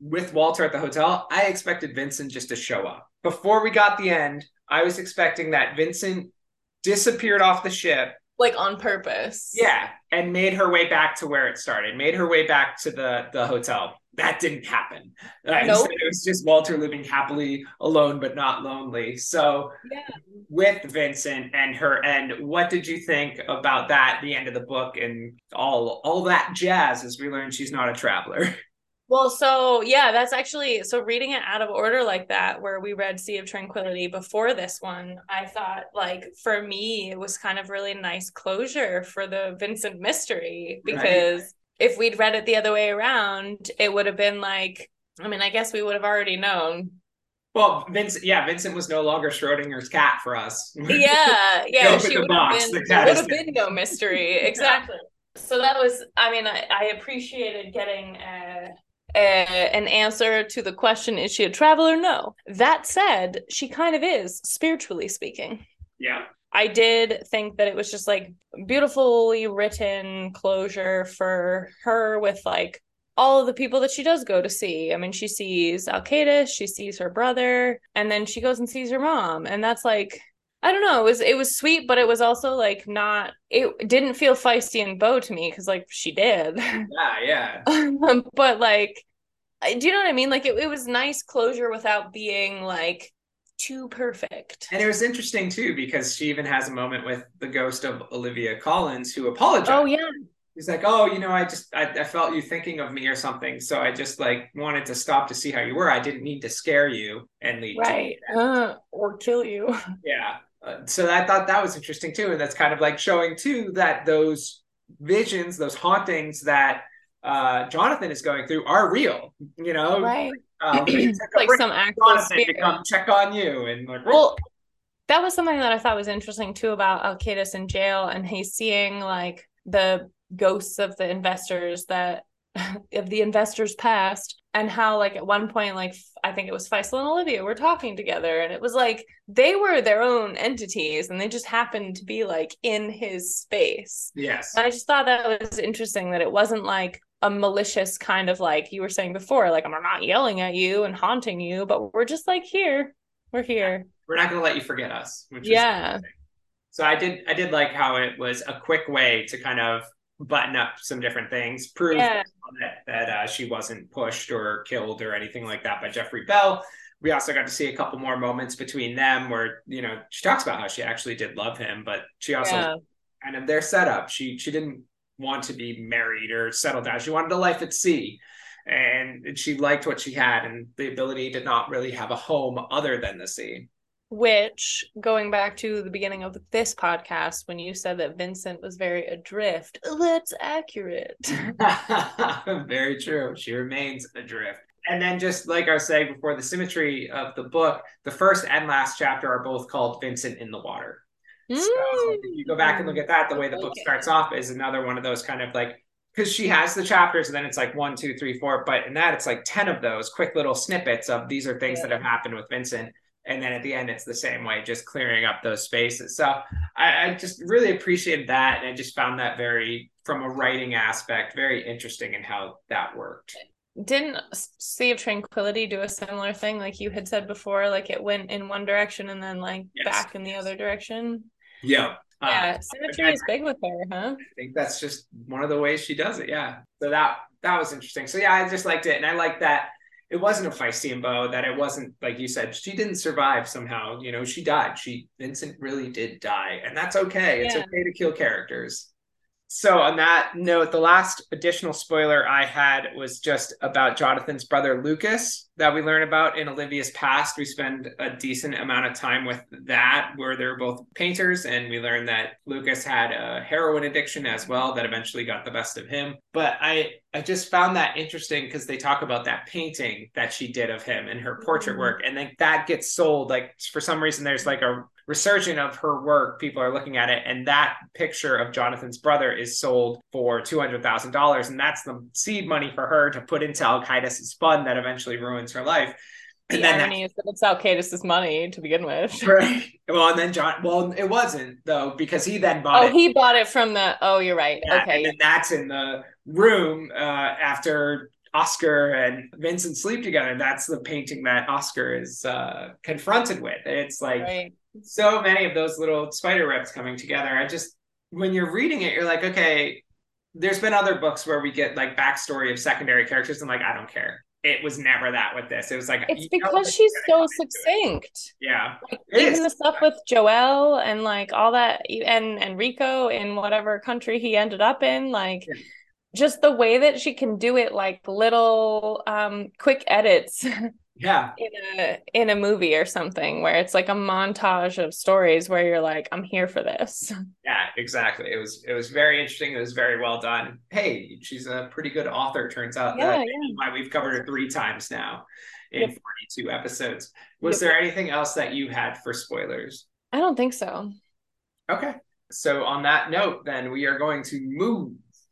with Walter at the hotel, I expected Vincent just to show up. Before we got the end, I was expecting that Vincent disappeared off the ship. Like on purpose. Yeah, and made her way back to where it started, made her way back to the, the hotel. That didn't happen. Uh, nope. Instead, it was just Walter living happily alone, but not lonely. So yeah. With Vincent and her end, what did you think about that, the end of the book, and all, all that jazz as we learn she's not a traveler? Well, so yeah, that's actually, so reading it out of order like that, where we read Sea of Tranquility before this one, I thought, like, for me, it was kind of really nice closure for the Vincent mystery, because right. if we'd read it the other way around, it would have been like, I mean, I guess we would have already known. Well, Vincent, yeah, Vincent was no longer Schrodinger's cat for us. Yeah, yeah, she would have been, there would have been no mystery, exactly. Yeah. So that was, I mean, I, I appreciated getting a, a, an answer to the question, is she a traveler? No. That said, she kind of is, spiritually speaking. Yeah. I did think that it was just like beautifully written closure for her with like all of the people that she does go to see. I mean, she sees Alcaetus, she sees her brother, and then she goes and sees her mom. And that's like, I don't know, it was it was sweet, but it was also like not, it didn't feel feisty and Beau to me, because like she did. Yeah, yeah. But like, do you know what I mean? Like it, it was nice closure without being like too perfect. And it was interesting too, because she even has a moment with the ghost of Olivia Collins, who apologized. Oh yeah. He's like, oh, you know, I just, I, I felt you thinking of me or something. So I just like wanted to stop to see how you were. I didn't need to scare you and lead right. to uh, or kill you. Yeah. Uh, so I thought that was interesting too. And that's kind of like showing too that those visions, those hauntings that uh, Jonathan is going through are real, you know? Right. Um, like some actual spirit to come check on you. And like, well, that was something that I thought was interesting too about Alcaetus in jail, and he's seeing like the ghosts of the investors that of the investors past, and how like at one point, like I think it was Faisal and Olivia were talking together, and it was like they were their own entities and they just happened to be like in his space. Yes. And I just thought that was interesting, that it wasn't like a malicious kind of, like you were saying before, like I'm not yelling at you and haunting you, but we're just like here, we're here. We're not going to let you forget us. Which yeah. Is so I did, I did like how it was a quick way to kind of button up some different things, prove yeah. that, that uh, she wasn't pushed or killed or anything like that by Jeffrey Bell. We also got to see a couple more moments between them where, you know, she talks about how she actually did love him, but she also yeah. kind of their setup. She she didn't want to be married or settle down. She wanted a life at sea, and she liked what she had and the ability to not really have a home other than the sea. Which, going back to the beginning of this podcast, when you said that Vincent was very adrift, that's accurate. Very true. She remains adrift. And then just like I was saying before, the symmetry of the book, the first and last chapter are both called Vincent in the Water. Mm. So if you go back and look at that, the way the book okay. starts off is another one of those kind of like, because she has the chapters and then it's like one, two, three, four. But in that, it's like ten of those quick little snippets of these are things yeah. that have happened with Vincent. And then at the end, it's the same way, just clearing up those spaces. So I, I just really appreciated that. And I just found that very, from a writing aspect, very interesting in how that worked. Didn't Sea of Tranquility do a similar thing? Like you had said before, like it went in one direction and then like yes. back in the other direction? Yeah. Yeah, uh, symmetry is big with her, huh? I think that's just one of the ways she does it, yeah. So that that was interesting. So yeah, I just liked it. And I liked that it wasn't a feisty Beau, that it wasn't, like you said, she didn't survive somehow. You know, she died. She, Vincent really did die. And that's okay. It's yeah. okay to kill characters. So on that note, the last additional spoiler I had was just about Jonathan's brother, Lucas, that we learn about in Olivia's past. We spend a decent amount of time with that, where they're both painters, and we learn that Lucas had a heroin addiction as well that eventually got the best of him. But I, I just found that interesting because they talk about that painting that she did of him and her portrait mm-hmm. work, and then that gets sold. Like for some reason, there's like a resurgence of her work. People are looking at it, and that picture of Jonathan's brother is sold for two hundred thousand dollars, and that's the seed money for her to put into Alcaetus's fund that eventually ruins her life. And the then irony that, is that it's Alcaetus's money to begin with. Right. Well, and then John, well, it wasn't though, because he then bought oh, it. Oh, he bought it from the, oh, you're right. Yeah, okay. And then that's in the room uh, after Oscar and Vincent sleep together. That's the painting that Oscar is uh, confronted with. It's like right. so many of those little spider webs coming together. I just, when you're reading it, you're like, okay, there's been other books where we get like backstory of secondary characters. And like, I don't care. It was never that with this. It was like, it's because she's so succinct. Yeah. Like, even is. the stuff with Joel and like all that, and Enrico in whatever country he ended up in, like yeah. just the way that she can do it, like little um, quick edits. Yeah. in a in a movie or something where it's like a montage of stories where you're like, I'm here for this. Yeah, exactly. It was it was very interesting. It was very well done. Hey, she's a pretty good author, turns out. Yeah, that yeah. Why we've covered her three times now in yep. forty-two episodes. Was yep. there anything else that you had for spoilers? I don't think so. Okay. So on that note, then we are going to move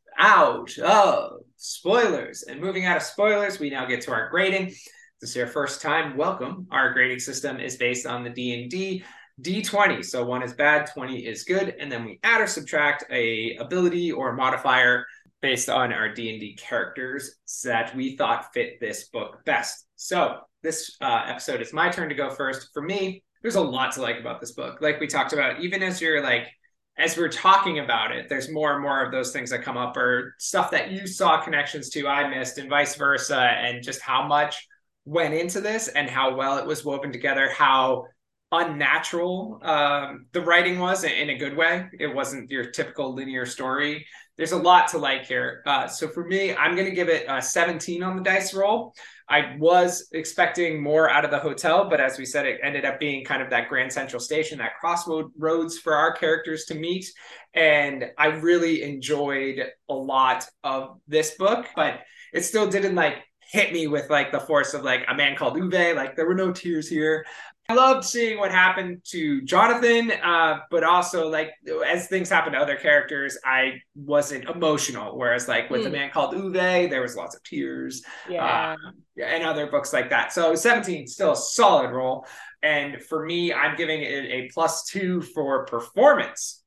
out of spoilers. And moving out of spoilers, we now get to our grading. This is your first time, welcome. Our grading system is based on the D and D D twenty. So one is bad, twenty is good, and then we add or subtract a ability or modifier based on our D and D characters that we thought fit this book best. So this uh, episode is my turn to go first. For me, there's a lot to like about this book. Like we talked about, even as you're like, as we're talking about it, there's more and more of those things that come up, or stuff that you saw connections to, I missed, and vice versa, and just how much went into this and how well it was woven together, how unnatural um, the writing was in a good way. It wasn't your typical linear story. There's a lot to like here. Uh, so for me, I'm going to give it a seventeen on the dice roll. I was expecting more out of the hotel, but as we said, it ended up being kind of that Grand Central Station, that crossroads for our characters to meet. And I really enjoyed a lot of this book, but it still didn't like hit me with like the force of like A Man Called Ove. Like there were no tears here. I loved seeing what happened to Jonathan, uh, but also like as things happen to other characters, I wasn't emotional. Whereas like with mm. A Man Called Ove, there was lots of tears, yeah, uh, and other books like that. So seventeen, still a solid roll. And for me, I'm giving it a plus two for performance.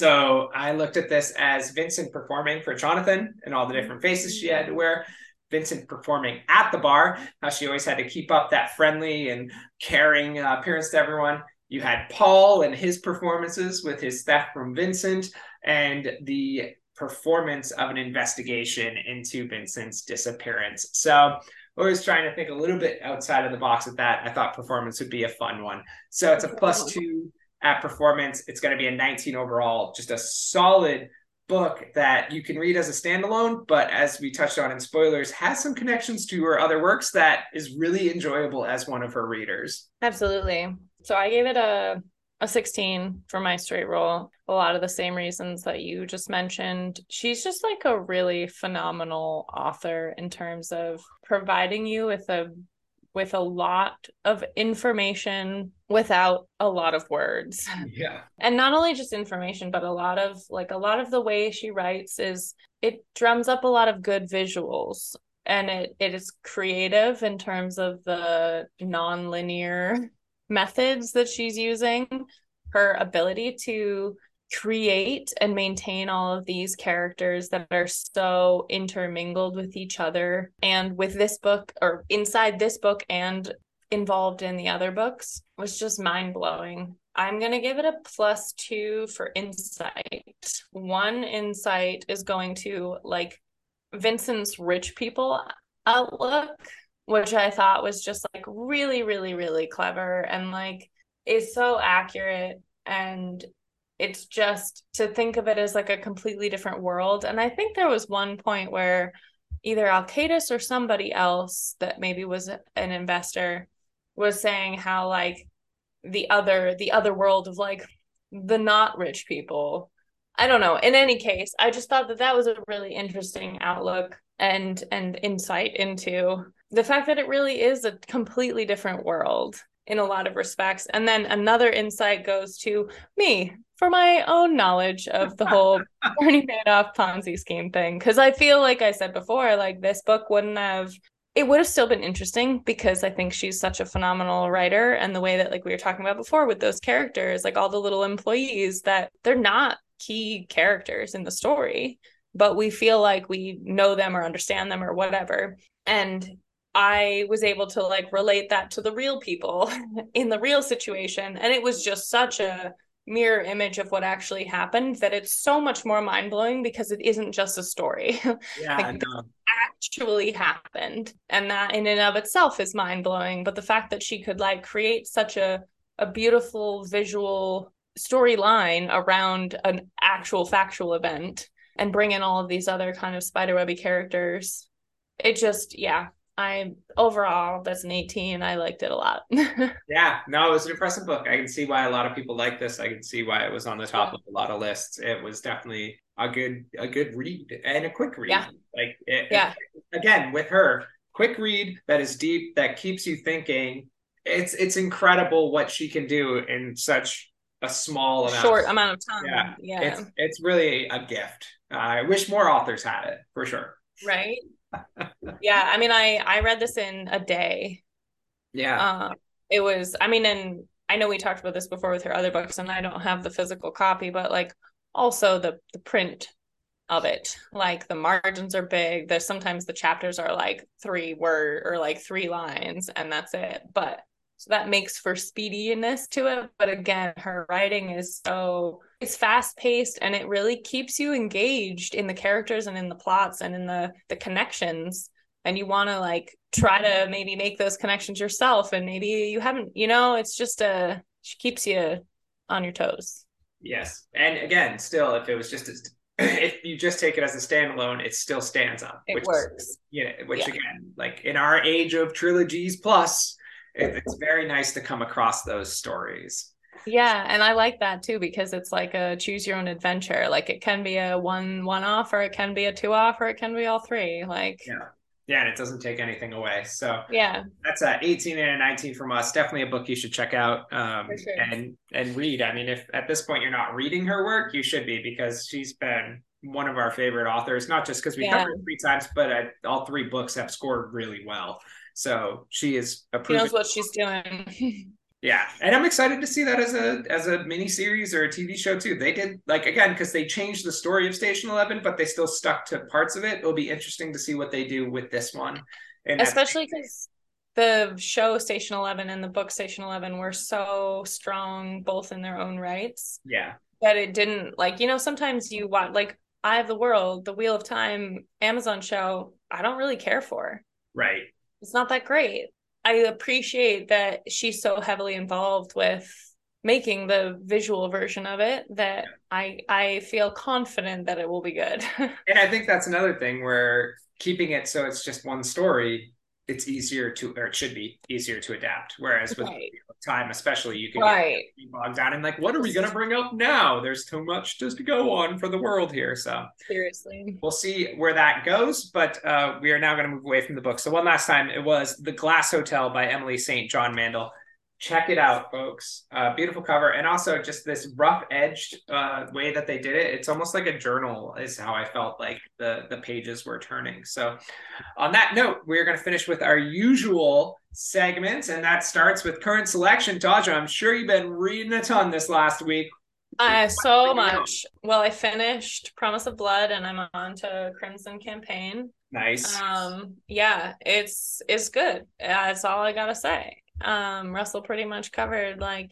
So I looked at this as Vincent performing for Jonathan and all the different faces she had to wear. Vincent performing at the bar, how she always had to keep up that friendly and caring uh, appearance to everyone. You had Paul and his performances with his theft from Vincent, and the performance of an investigation into Vincent's disappearance. So always trying to think a little bit outside of the box with that. I thought performance would be a fun one. So it's a plus two at performance. It's going to be a nineteen overall, just a solid book that you can read as a standalone, but as we touched on in spoilers, has some connections to her other works that is really enjoyable as one of her readers. Absolutely. So I gave it a a sixteen for my straight roll. A lot of the same reasons that you just mentioned. She's just like a really phenomenal author in terms of providing you with a with a lot of information without a lot of words. Yeah. And not only just information, but a lot of like a lot of the way she writes is it drums up a lot of good visuals, and it it is creative in terms of the non-linear methods that she's using. Her ability to create and maintain all of these characters that are so intermingled with each other and with this book, or inside this book and involved in the other books, was just mind-blowing. I'm going to give it a plus two for insight. One insight is going to like Vincent's rich people outlook, which I thought was just like really, really, really clever and like is so accurate. And it's just to think of it as like a completely different world. And I think there was one point where either Alcatus or somebody else that maybe was an investor was saying how like the other the other world of like the not rich people, I don't know. In any case, I just thought that that was a really interesting outlook and and insight into the fact that it really is a completely different world in a lot of respects. And then another insight goes to me for my own knowledge of the whole Bernie Madoff Ponzi scheme thing. Because I feel like I said before, like this book wouldn't have, it would have still been interesting because I think she's such a phenomenal writer. And the way that like we were talking about before with those characters, like all the little employees, that they're not key characters in the story, but we feel like we know them or understand them or whatever. And I was able to like relate that to the real people in the real situation. And it was just such a mirror image of what actually happened that it's so much more mind-blowing because it isn't just a story. Yeah, like I know. actually happened. And that in and of itself is mind-blowing. But the fact that she could like create such a, a beautiful visual storyline around an actual factual event and bring in all of these other kind of spiderwebby characters, it just, yeah. I overall, that's an eighteen. I liked it a lot. Yeah, no, it was an impressive book. I can see why a lot of people like this. I can see why it was on the top yeah. of a lot of lists. It was definitely a good a good read and a quick read. Yeah. Like it, yeah. It, again, with her, quick read that is deep, that keeps you thinking. It's it's incredible what she can do in such a small amount short amount of time. Yeah, yeah. It's it's really a gift. Uh, I wish more authors had it for sure. Right. yeah, I mean, I I read this in a day. Yeah. Um, it was, I mean, and I know we talked about this before with her other books, and I don't have the physical copy, but like also the the print of it, like the margins are big. There's sometimes the chapters are like three word or like three lines, and that's it. But so that makes for speediness to it. But again, her writing is so, it's fast paced, and it really keeps you engaged in the characters and in the plots and in the the connections. And you want to like try to maybe make those connections yourself. And maybe you haven't, you know, it's just a, she keeps you on your toes. Yes. And again, still, if it was just, as, if you just take it as a standalone, it still stands up. It which works. Is, you know, which yeah. again, like in our age of trilogies plus, it's very nice to come across those stories. Yeah, and I like that too, because it's like a choose your own adventure. Like it can be a one one off, or it can be a two off, or it can be all three. Like yeah, yeah, and it doesn't take anything away. So yeah, that's a eighteen and a nineteen from us. Definitely a book you should check out um, For sure. and and read. I mean, if at this point you're not reading her work, you should be, because she's been one of our favorite authors. Not just because we yeah. covered it three times, but I, all three books have scored really well. So she is a She knows what she's doing. Yeah, and I'm excited to see that as a as a mini series or a T V show too. They did, like, again, because they changed the story of Station Eleven, but they still stuck to parts of it. It'll be interesting to see what they do with this one, and especially because the show Station Eleven and the book Station Eleven were so strong, both in their own rights. Yeah, that it didn't, like, you know, sometimes you watch like Eye of the World, the Wheel of Time Amazon show. I don't really care for. Right. It's not that great. I appreciate that she's so heavily involved with making the visual version of it that yeah. I I feel confident that it will be good. And I think that's another thing where keeping it so it's just one story, it's easier to, or it should be easier to adapt. Whereas with right. time, especially, you can right. get bogged down in like, what are we going to bring up now? There's too much just to go on for the world here. So seriously, we'll see where that goes. But uh, we are now going to move away from the book. So one last time, it was The Glass Hotel by Emily Saint John Mandel. Check it out, folks. Uh, beautiful cover. And also just this rough-edged uh, way that they did it. It's almost like a journal is how I felt like the, the pages were turning. So on that note, we're going to finish with our usual segment, and that starts with current selection. Taja, I'm sure you've been reading a ton this last week. Uh, so much. Well, I finished Promise of Blood, and I'm on to Crimson Campaign. Nice. Um, yeah, it's it's good. That's all I gotta say. Um, Russell pretty much covered like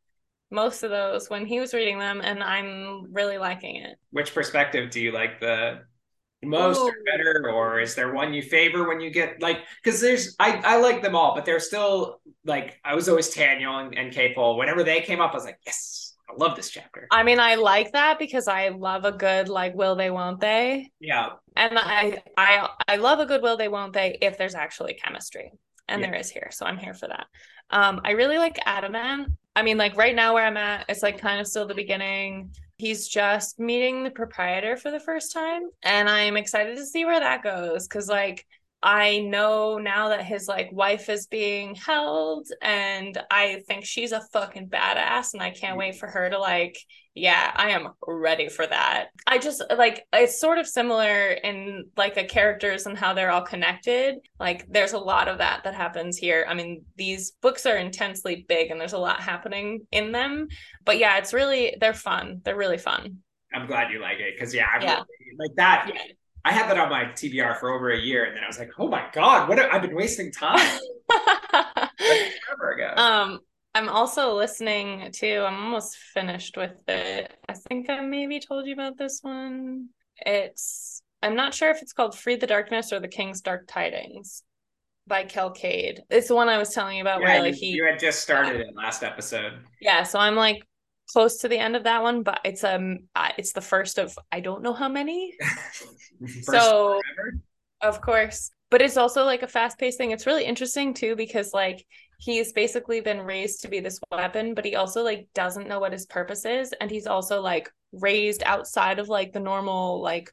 most of those when he was reading them, and I'm really liking it. Which perspective do you like the most Ooh. or better, or is there one you favor when you get like, because there's I, I like them all, but they're still like, I was always Taniel and, and K-Pole. Whenever they came up, I was like, yes, I love this chapter. I mean, I like that because I love a good like will they won't they. Yeah. And I I I love a good will they won't they if there's actually chemistry. And yeah. there is here, so I'm here for that. Um, I really like Adaman. I mean, like right now where I'm at, it's like kind of still the beginning. He's just meeting the proprietor for the first time, and I'm excited to see where that goes, because like I know now that his like wife is being held, and I think she's a fucking badass, and I can't wait for her to like, yeah, I am ready for that. I just like, it's sort of similar in like the characters and how they're all connected. Like there's a lot of that that happens here. I mean, these books are intensely big and there's a lot happening in them, but yeah, it's really, they're fun. They're really fun. I'm glad you like it. Cause yeah, I yeah. really, like that. Yeah. I had that on my T B R for over a year, and then I was like, oh my god, what? I've been wasting time. Forever ago. Um, I'm also listening to. I'm almost finished with it. I think I maybe told you about this one. It's. I'm not sure if it's called Free the Darkness or The King's Dark Tidings by Kel Cade. It's the one I was telling you about. Yeah, where like you, he. you had just started it last episode. Yeah, so I'm like close to the end of that one, but it's um uh, it's the first of I don't know how many. So ever? Of course, but it's also like a fast-paced thing. It's really interesting too because like he's basically been raised to be this weapon, but he also like doesn't know what his purpose is, and he's also like raised outside of like the normal like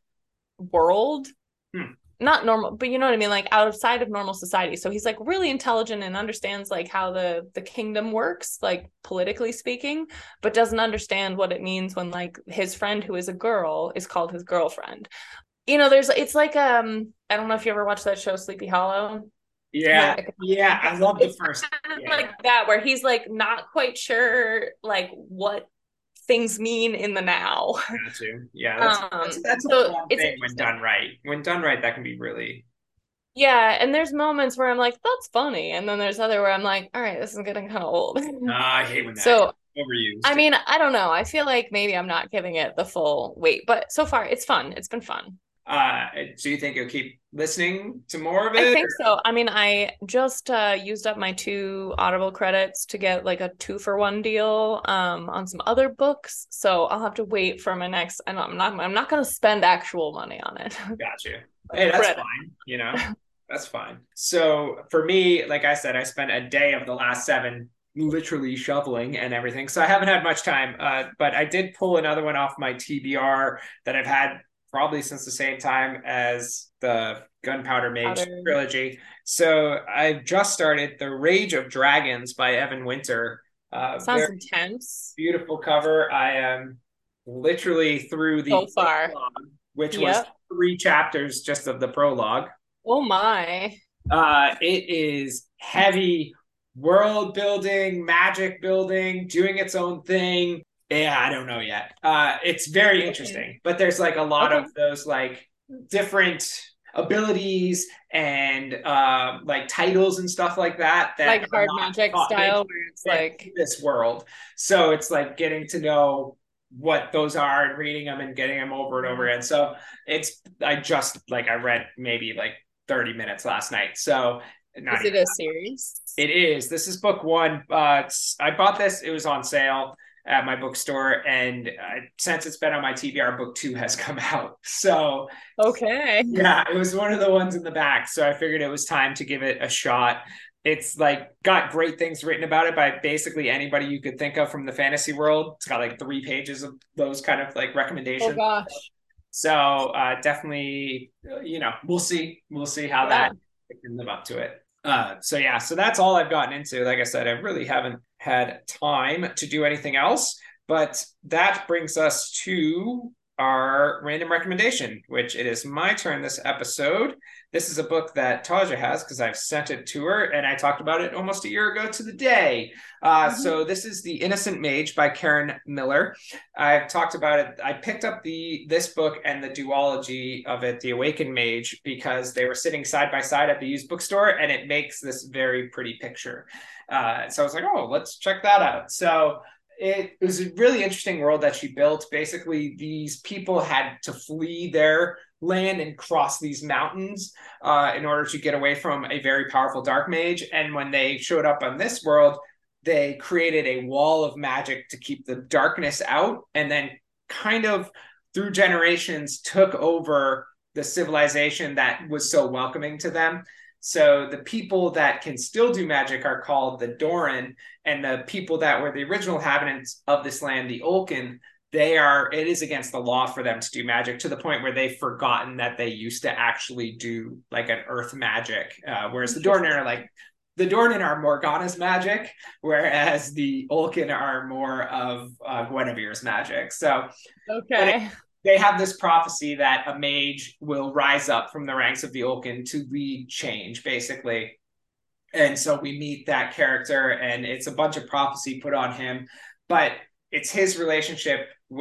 world. Hmm. Not normal, but you know what I mean, like outside of normal society. So he's like really intelligent and understands like how the the kingdom works, like politically speaking, but doesn't understand what it means when like his friend who is a girl is called his girlfriend. You know, there's it's like um I don't know if you ever watched that show Sleepy Hollow. Yeah, yeah, I love the first yeah. Like that, where he's like not quite sure like what things mean in the now. Got you. Yeah, that's um, that's, that's a so fun thing when done right. When done right, that can be really. Yeah, and there's moments where I'm like, that's funny, and then there's other where I'm like, all right, this is getting kind of old. uh, I hate when that. So overused. I mean, I don't know. I feel like maybe I'm not giving it the full weight, but so far it's fun. It's been fun. Uh, so you think you'll keep listening to more of it? I think or? so. I mean, I just uh, used up my two Audible credits to get like a two for one deal um, on some other books. So I'll have to wait for my next. I know I'm not. I'm not going to spend actual money on it. Got you. Hey, that's Credit. fine. You know, that's fine. So for me, like I said, I spent a day of the last seven literally shoveling and everything. So I haven't had much time. Uh, but I did pull another one off my T B R that I've had probably since the same time as the Gunpowder Mage Powder. trilogy. So I've just started The Rage of Dragons by Evan Winter. Uh, Sounds intense. Beautiful cover. I am literally through the so far, prologue, which yep. was three chapters just of the prologue. Oh my. Uh, it is heavy world building, magic building, doing its own thing. Yeah, I don't know yet. Uh, it's very interesting, but there's like a lot okay. of those like different abilities and uh, like titles and stuff like that. that like hard magic style, where it's like this world. So it's like getting to know what those are and reading them and getting them over and over again. So it's I just like I read maybe like thirty minutes last night. So is it a series? It is. This is book one. Uh, I bought this. It was on sale at my bookstore, and uh, since it's been on my T B R, book two has come out. So okay, yeah, it was one of the ones in the back. So I figured it was time to give it a shot. It's like got great things written about it by basically anybody you could think of from the fantasy world. It's got like three pages of those kind of like recommendations. Oh gosh. So uh, definitely, you know, we'll see. We'll see how yeah. that can live up to it. Uh, so yeah, so that's all I've gotten into. Like I said, I really haven't had time to do anything else, but that brings us to our random recommendation, which it is my turn this episode. This is a book that Taja has because I've sent it to her and I talked about it almost a year ago to the day. Uh, mm-hmm. So this is The Innocent Mage by Karen Miller. I've talked about it. I picked up the this book and the duology of it, The Awakened Mage, because they were sitting side by side at the used bookstore and it makes this very pretty picture. Uh, so I was like, oh, let's check that out. So it was a really interesting world that she built. Basically, these people had to flee their land and cross these mountains uh, in order to get away from a very powerful dark mage. And when they showed up on this world, they created a wall of magic to keep the darkness out, and then kind of through generations took over the civilization that was so welcoming to them. So the people that can still do magic are called the Doran, and the people that were the original inhabitants of this land, the Olkin, they are, it is against the law for them to do magic, to the point where they've forgotten that they used to actually do like an earth magic. Uh, whereas the Dornan are like, the Dornan are Morgana's magic, whereas the Olkin are more of uh, Guinevere's magic. So okay. They have this prophecy that a mage will rise up from the ranks of the Olkin to lead change, basically. And so we meet that character, and it's a bunch of prophecy put on him, but it's his relationship with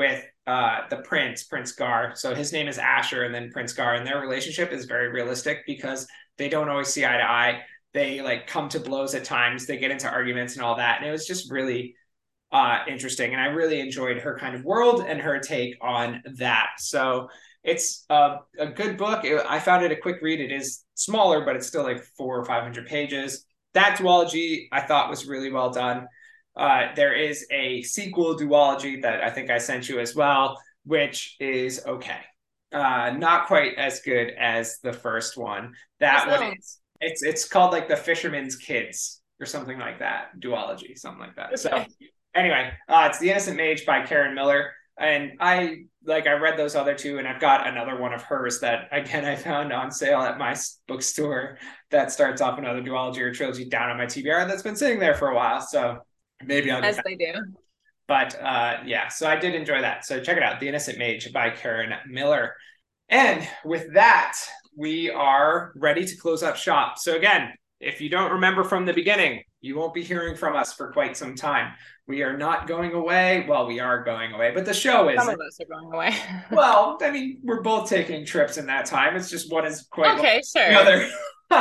uh, the prince, Prince Gar. So his name is Asher, and then Prince Gar, and their relationship is very realistic because they don't always see eye to eye. They like come to blows at times. They get into arguments and all that. And it was just really uh, interesting. And I really enjoyed her kind of world and her take on that. So it's uh, a good book. It, I found it a quick read. It is smaller, but it's still like four or five hundred pages. That duology I thought was really well done. Uh, there is a sequel duology that I think I sent you as well, which is okay. Uh, not quite as good as the first one. That one is, it's it's called like The Fisherman's Kids or something like that. Duology, something like that. Okay. So anyway, uh, it's The Innocent Mage by Karen Miller. And I like I read those other two, and I've got another one of hers that again I found on sale at my bookstore that starts off another duology or trilogy down on my T B R that's been sitting there for a while. So maybe I'll get as they do. But uh, yeah, so I did enjoy that. So check it out, The Innocent Mage by Karen Miller. And with that, we are ready to close up shop. So again, if you don't remember from the beginning, you won't be hearing from us for quite some time. We are not going away. Well, we are going away, but the show is. Some of us are going away. Well, I mean, we're both taking trips in that time. It's just one is quite okay, like sure. The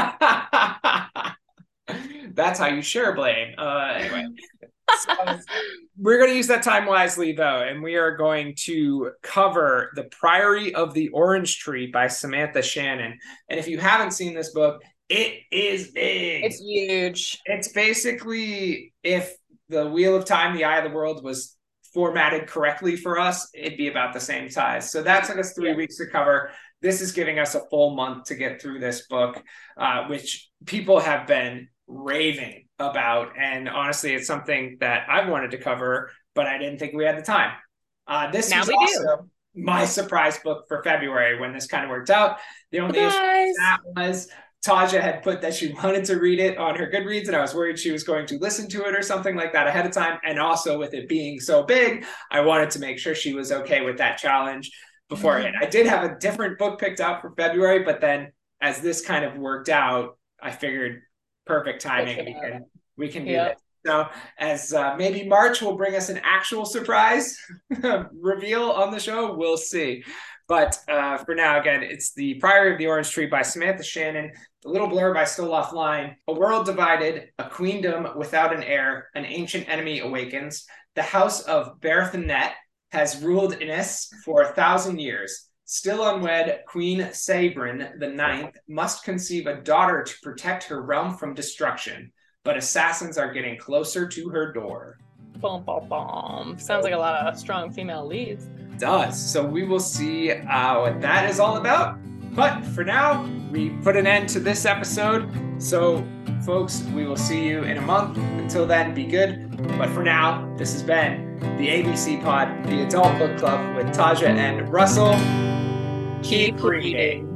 other. That's how you share blame. Uh, anyway, so we're going to use that time wisely, though, and we are going to cover The Priory of the Orange Tree by Samantha Shannon. And if you haven't seen this book, it is big. It's huge. It's basically if the Wheel of Time, The Eye of the World was formatted correctly for us, it'd be about the same size. So that took us three yeah. weeks to cover. This is giving us a full month to get through this book, uh, which people have been raving about. And honestly, it's something that I've wanted to cover, but I didn't think we had the time. Uh, this now was we also do. my surprise book for February when this kind of worked out. The only issue with that was Taja had put that she wanted to read it on her Goodreads, and I was worried she was going to listen to it or something like that ahead of time. And also with it being so big, I wanted to make sure she was okay with that challenge beforehand. Mm-hmm. I did have a different book picked out for February, but then as this kind of worked out, I figured perfect timing. We can, we can do yep. this. So as uh, maybe March will bring us an actual surprise reveal on the show, we'll see. But uh, for now, again, it's The Priory of the Orange Tree by Samantha Shannon. The little blurb by Stoloff Line. A world divided, a queendom without an heir, an ancient enemy awakens. The house of Berthanet has ruled Innis for a thousand years. Still unwed, Queen Sabrin the Ninth must conceive a daughter to protect her realm from destruction. But assassins are getting closer to her door. Boom, boom, boom. Sounds like a lot of strong female leads. It does. So we will see uh, what that is all about. But for now, we put an end to this episode. So, folks, we will see you in a month. Until then, be good. But for now, this has been the A B C Pod, the Adult Book Club with Taja and Russell. Keep reading.